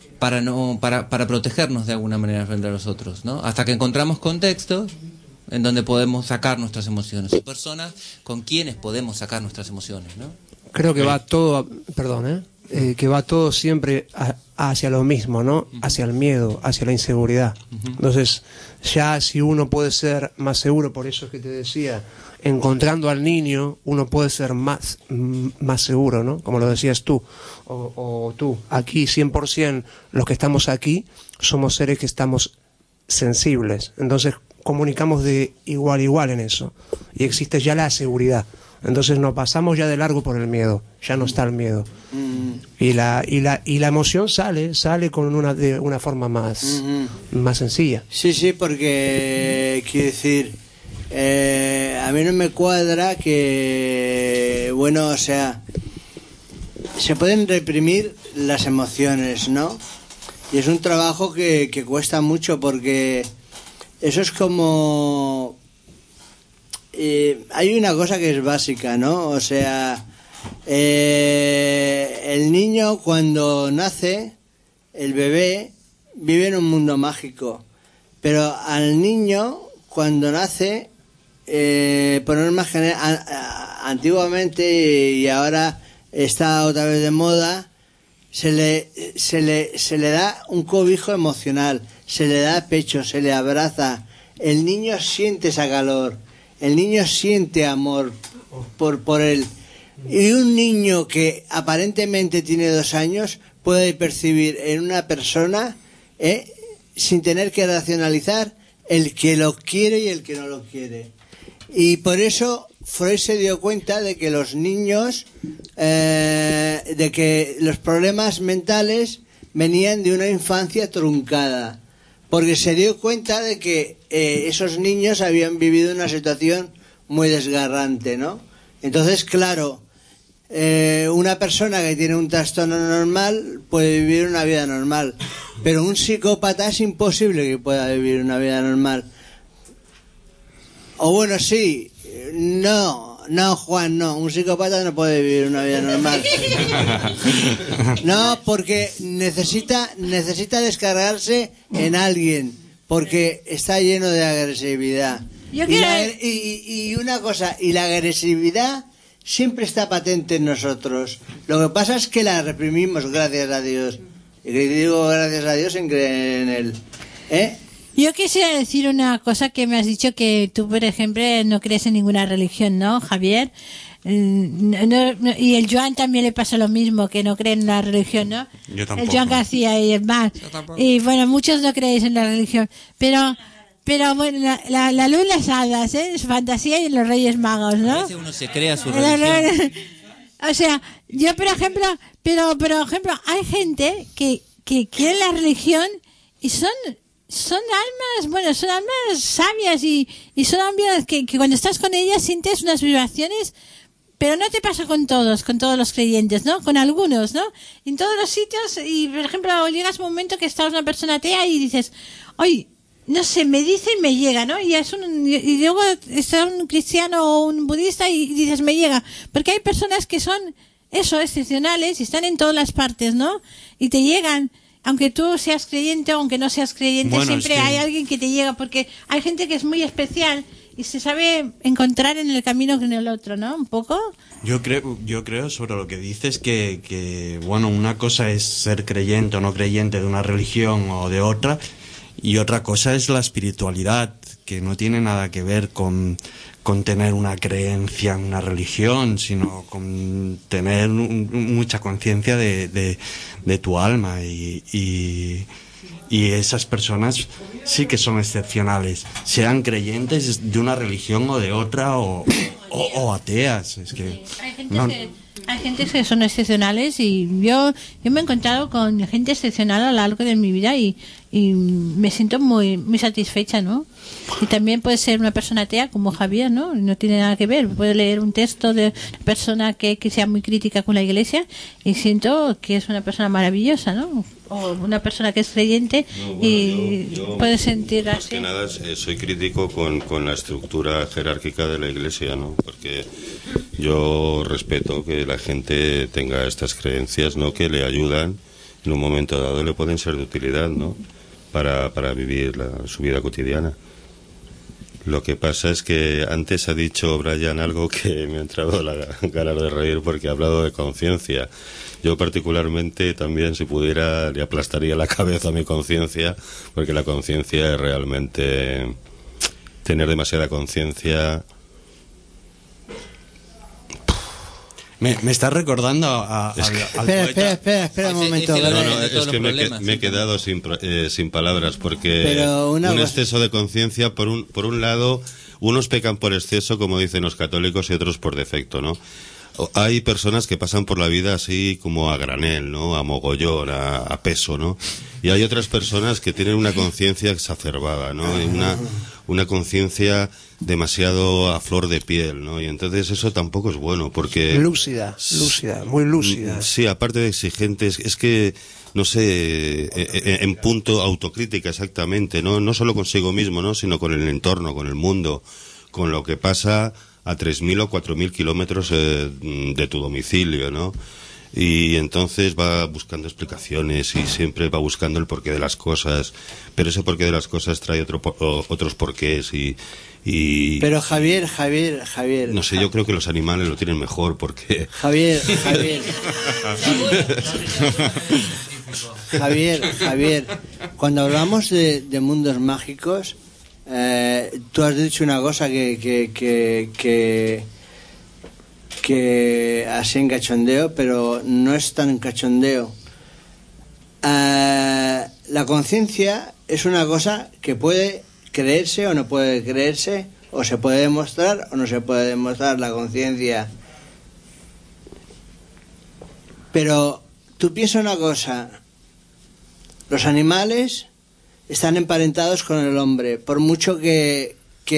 para protegernos de alguna manera frente a los otros, ¿no? Hasta que encontramos contextos en donde podemos sacar nuestras emociones, o personas con quienes podemos sacar nuestras emociones, ¿no? Creo que va todo, que va todo siempre hacia lo mismo, ¿no? Hacia el miedo, hacia la inseguridad. Entonces, ya si uno puede ser más seguro, por eso es que te decía, encontrando al niño, uno puede ser más seguro, ¿no? Como lo decías tú, o tú. Aquí, 100%, los que estamos aquí, somos seres que estamos sensibles. Entonces, comunicamos de igual a igual en eso. Y existe ya la seguridad. Entonces nos pasamos ya de largo por el miedo. Ya no está el miedo. Y la emoción sale de una forma más sencilla. Sí, porque quiero decir, a mí no me cuadra que, bueno, o sea, se pueden reprimir las emociones, ¿no? Y es un trabajo que cuesta mucho, porque eso es como... hay una cosa que es básica, ¿no? O sea, el niño cuando nace, el bebé, vive en un mundo mágico. Pero al niño, cuando nace, por norma general, antiguamente y ahora está otra vez de moda, se le da un cobijo emocional, se le da pecho, se le abraza. El niño siente esa calor, el niño siente amor por él. Y un niño que aparentemente tiene 2 años puede percibir en una persona, sin tener que racionalizar, el que lo quiere y el que no lo quiere. Y por eso Freud se dio cuenta de que los niños, de que los problemas mentales venían de una infancia truncada, porque se dio cuenta de que esos niños habían vivido una situación muy desgarrante, ¿no? Entonces, claro, una persona que tiene un trastorno normal puede vivir una vida normal, pero un psicópata es imposible que pueda vivir una vida normal. O bueno, sí, no, Juan, no, un psicópata no puede vivir una vida normal. No, porque necesita descargarse en alguien, porque está lleno de agresividad. Y una cosa, y la agresividad siempre está patente en nosotros. Lo que pasa es que la reprimimos, gracias a Dios. Y que digo gracias a Dios sin creer en Él. Yo quisiera decir una cosa que me has dicho, que tú, por ejemplo, no crees en ninguna religión, ¿no, Javier? Y el Joan también le pasa lo mismo, que no cree en la religión, ¿no? Yo tampoco. El Joan García y el Mar. Y bueno, muchos no creéis en la religión. Pero bueno, la luz, las hadas, es fantasía, y los Reyes Magos, ¿no? A veces uno se crea su religión. O sea, yo, por ejemplo, hay gente que quiere la religión y son almas sabias y son almas que cuando estás con ellas sientes unas vibraciones, pero no te pasa con todos los creyentes, ¿no? Con algunos, ¿no? En todos los sitios, y por ejemplo, llegas un momento que estás una persona atea y dices, oye, no sé, me dice y me llega, ¿no? Y luego está un cristiano o un budista y dices, me llega. Porque hay personas que son excepcionales y están en todas las partes, ¿no? Y te llegan. Aunque tú seas creyente o aunque no seas creyente, bueno, siempre hay alguien que te llega, porque hay gente que es muy especial y se sabe encontrar en el camino con el otro, ¿no? Un poco. Yo creo sobre lo que dices que bueno, una cosa es ser creyente o no creyente de una religión o de otra, y otra cosa es la espiritualidad, que no tiene nada que ver con tener una creencia en una religión, sino con tener mucha conciencia de tu alma, y esas personas sí que son excepcionales, sean creyentes de una religión o de otra, o ateas. Es que hay gente que son excepcionales, y yo me he encontrado con gente excepcional a lo largo de mi vida y me siento muy muy satisfecha, ¿no? Y también puede ser una persona atea como Javier, ¿no? No tiene nada que ver. Puede leer un texto de una persona que sea muy crítica con la Iglesia y siento que es una persona maravillosa, ¿no? O una persona que es creyente yo puede sentir así. Más que nada soy crítico con la estructura jerárquica de la Iglesia, ¿no? Porque yo respeto que la gente tenga estas creencias, ¿no? Que le ayudan en un momento dado, le pueden ser de utilidad, ¿no? Para vivir su vida cotidiana. Lo que pasa es que antes ha dicho Brian algo que me ha entrado la ganas de reír, porque ha hablado de conciencia. Yo particularmente también, si pudiera, le aplastaría la cabeza a mi conciencia, porque la conciencia es realmente tener demasiada conciencia. Me está recordando al poeta. Espera un momento. Es que me he quedado sin palabras, porque un exceso de conciencia, por un lado, unos pecan por exceso, como dicen los católicos, y otros por defecto, ¿no? Hay personas que pasan por la vida así como a granel, ¿no? A mogollón, a peso, ¿no? Y hay otras personas que tienen una conciencia exacerbada, ¿no? Una conciencia demasiado a flor de piel, ¿no? Y entonces eso tampoco es bueno, porque... Lúcida, muy lúcida. Sí, aparte de exigentes, es que, no sé, en punto autocrítica exactamente, ¿no? No solo consigo mismo, ¿no? Sino con el entorno, con el mundo, con lo que pasa a 3.000 o 4.000 kilómetros de tu domicilio, ¿no? y entonces va buscando explicaciones y siempre va buscando el porqué de las cosas, pero ese porqué de las cosas trae otros porqués y... Pero Javier... No sé, yo creo que los animales lo tienen mejor porque... Javier... Javier, cuando hablamos de mundos mágicos, tú has dicho una cosa que así en cachondeo, pero no es tan cachondeo. La conciencia es una cosa que puede creerse o no puede creerse, o se puede demostrar o no se puede demostrar la conciencia. Pero tú piensa una cosa, los animales están emparentados con el hombre, por mucho que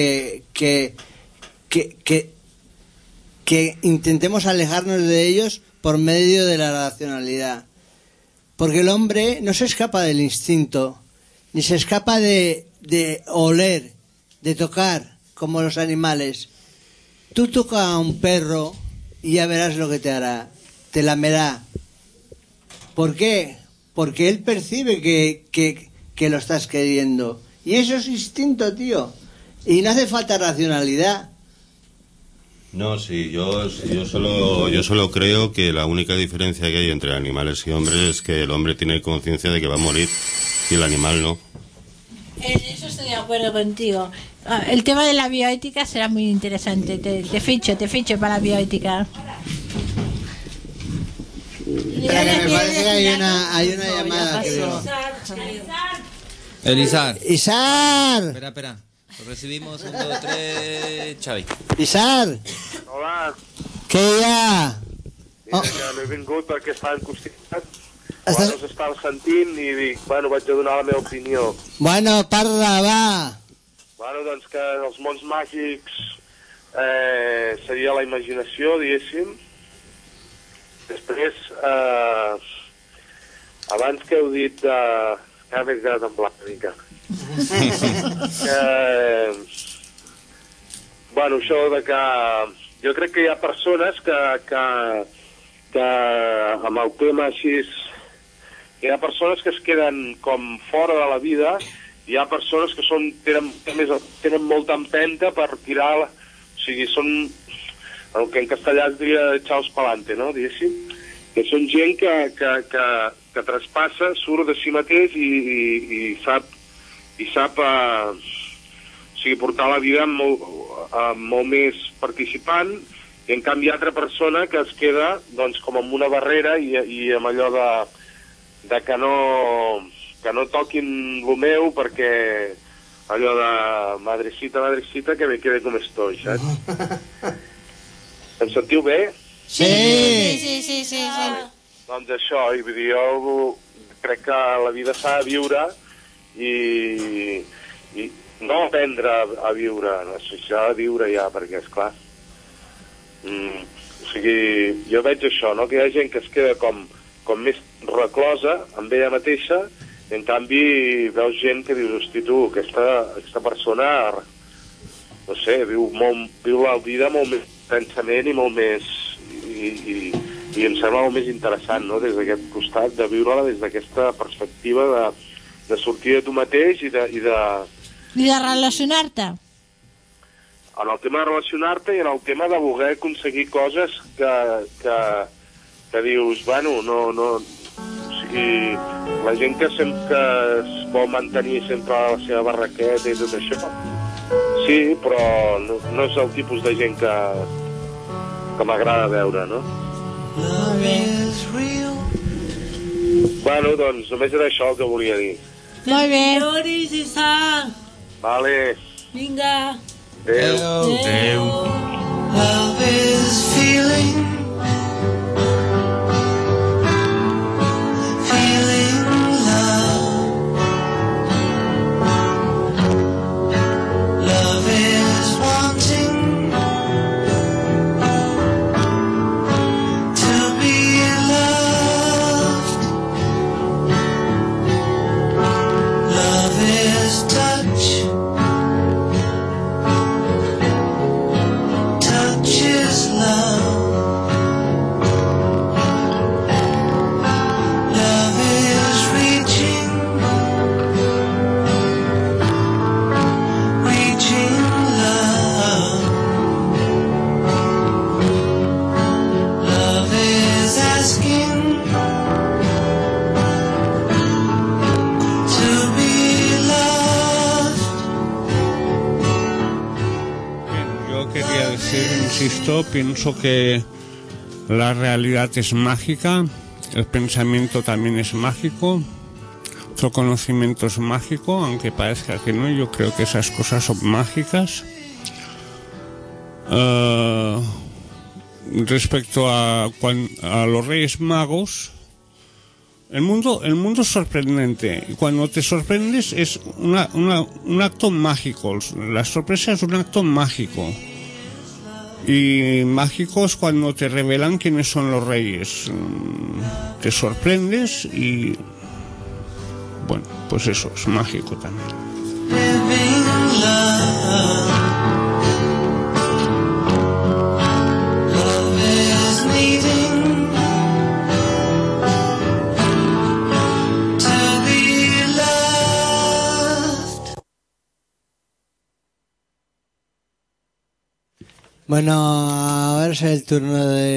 intentemos alejarnos de ellos por medio de la racionalidad. Porque el hombre no se escapa del instinto, ni se escapa de oler, de tocar, como los animales. Tú toca a un perro y ya verás lo que te hará, te lamerá. ¿Por qué? Porque él percibe que lo estás queriendo. Y eso es instinto, tío. Y no hace falta racionalidad. No, sí, yo solo creo que la única diferencia que hay entre animales y hombres es que el hombre tiene conciencia de que va a morir y el animal no. En eso estoy de acuerdo contigo. El tema de la bioética será muy interesante. Te ficho para la bioética. Espera, que me parece que hay una llamada. Elizar. Isar. Espera. Lo recibimos, 1, 2, 3, Xavi. Isar. Hola. Què hi ha? Mira, que no he vingut perquè estava encostat. Quan us estava sentint i dic, bueno, vaig a donar la meva opinió. Bueno, parla, va. Bueno, doncs que els mons màgics seria la imaginació, diguéssim. Després, abans que heu dit que m'he quedat en blanc una mica. Bueno, això de que jo crec que hi ha persones que amb el tema així hi ha persones que es queden com fora de la vida, hi ha persones que tenen molta empenta per tirar, o sigui, són el que en castellà es diria chaos pa'lante, no, diguéssim, que són gent que traspassa, surt de si mateix i sap o sigui, portar la vida molt més participant, i en canvi hi ha altra persona que es queda doncs, com amb una barrera i amb allò de que no toquin lo meu perquè allò de madrecita que me quede com estoy, saps? Em sentiu bé? Sí. Doncs això, i vull dir, jo crec que la vida s'ha de viure i no aprendre a viure, no, s'ha de viure ja, perquè esclar o sigui, jo veig això, no? Que hi ha gent que es queda com més reclosa amb ella mateixa, i en canvi veus gent que dius, hosti tu, aquesta persona no sé, viu la vida molt més intensament i molt més i em sembla molt més interessant, no? Des d'aquest costat, de viure-la des d'aquesta perspectiva de sortir de tu mateix i de relacionar-te. En el tema de relacionar-te i en el tema de voler aconseguir coses que dius, bueno, no, o sigui, la gent que sempre es vol mantenir sempre a la seva barraqueta i tot això, sí, però no és el tipus de gent que m'agrada veure, no? Bueno, doncs només era això el que volia dir. Molt bé. Floris i sang. Vale. Vinga. Adéu. Love is feeling love. Love is wanting to be loved. Love is touch. insisto, pienso que la realidad es mágica, el pensamiento también es mágico, el conocimiento es mágico, aunque parezca que no, yo creo que esas cosas son mágicas. Respecto a los Reyes Magos, el mundo es sorprendente, y cuando te sorprendes es un acto mágico. La sorpresa es un acto mágico, y mágico es cuando te revelan quiénes son los reyes. Te sorprendes y bueno, pues eso es mágico también. Bueno, ahora es el turno de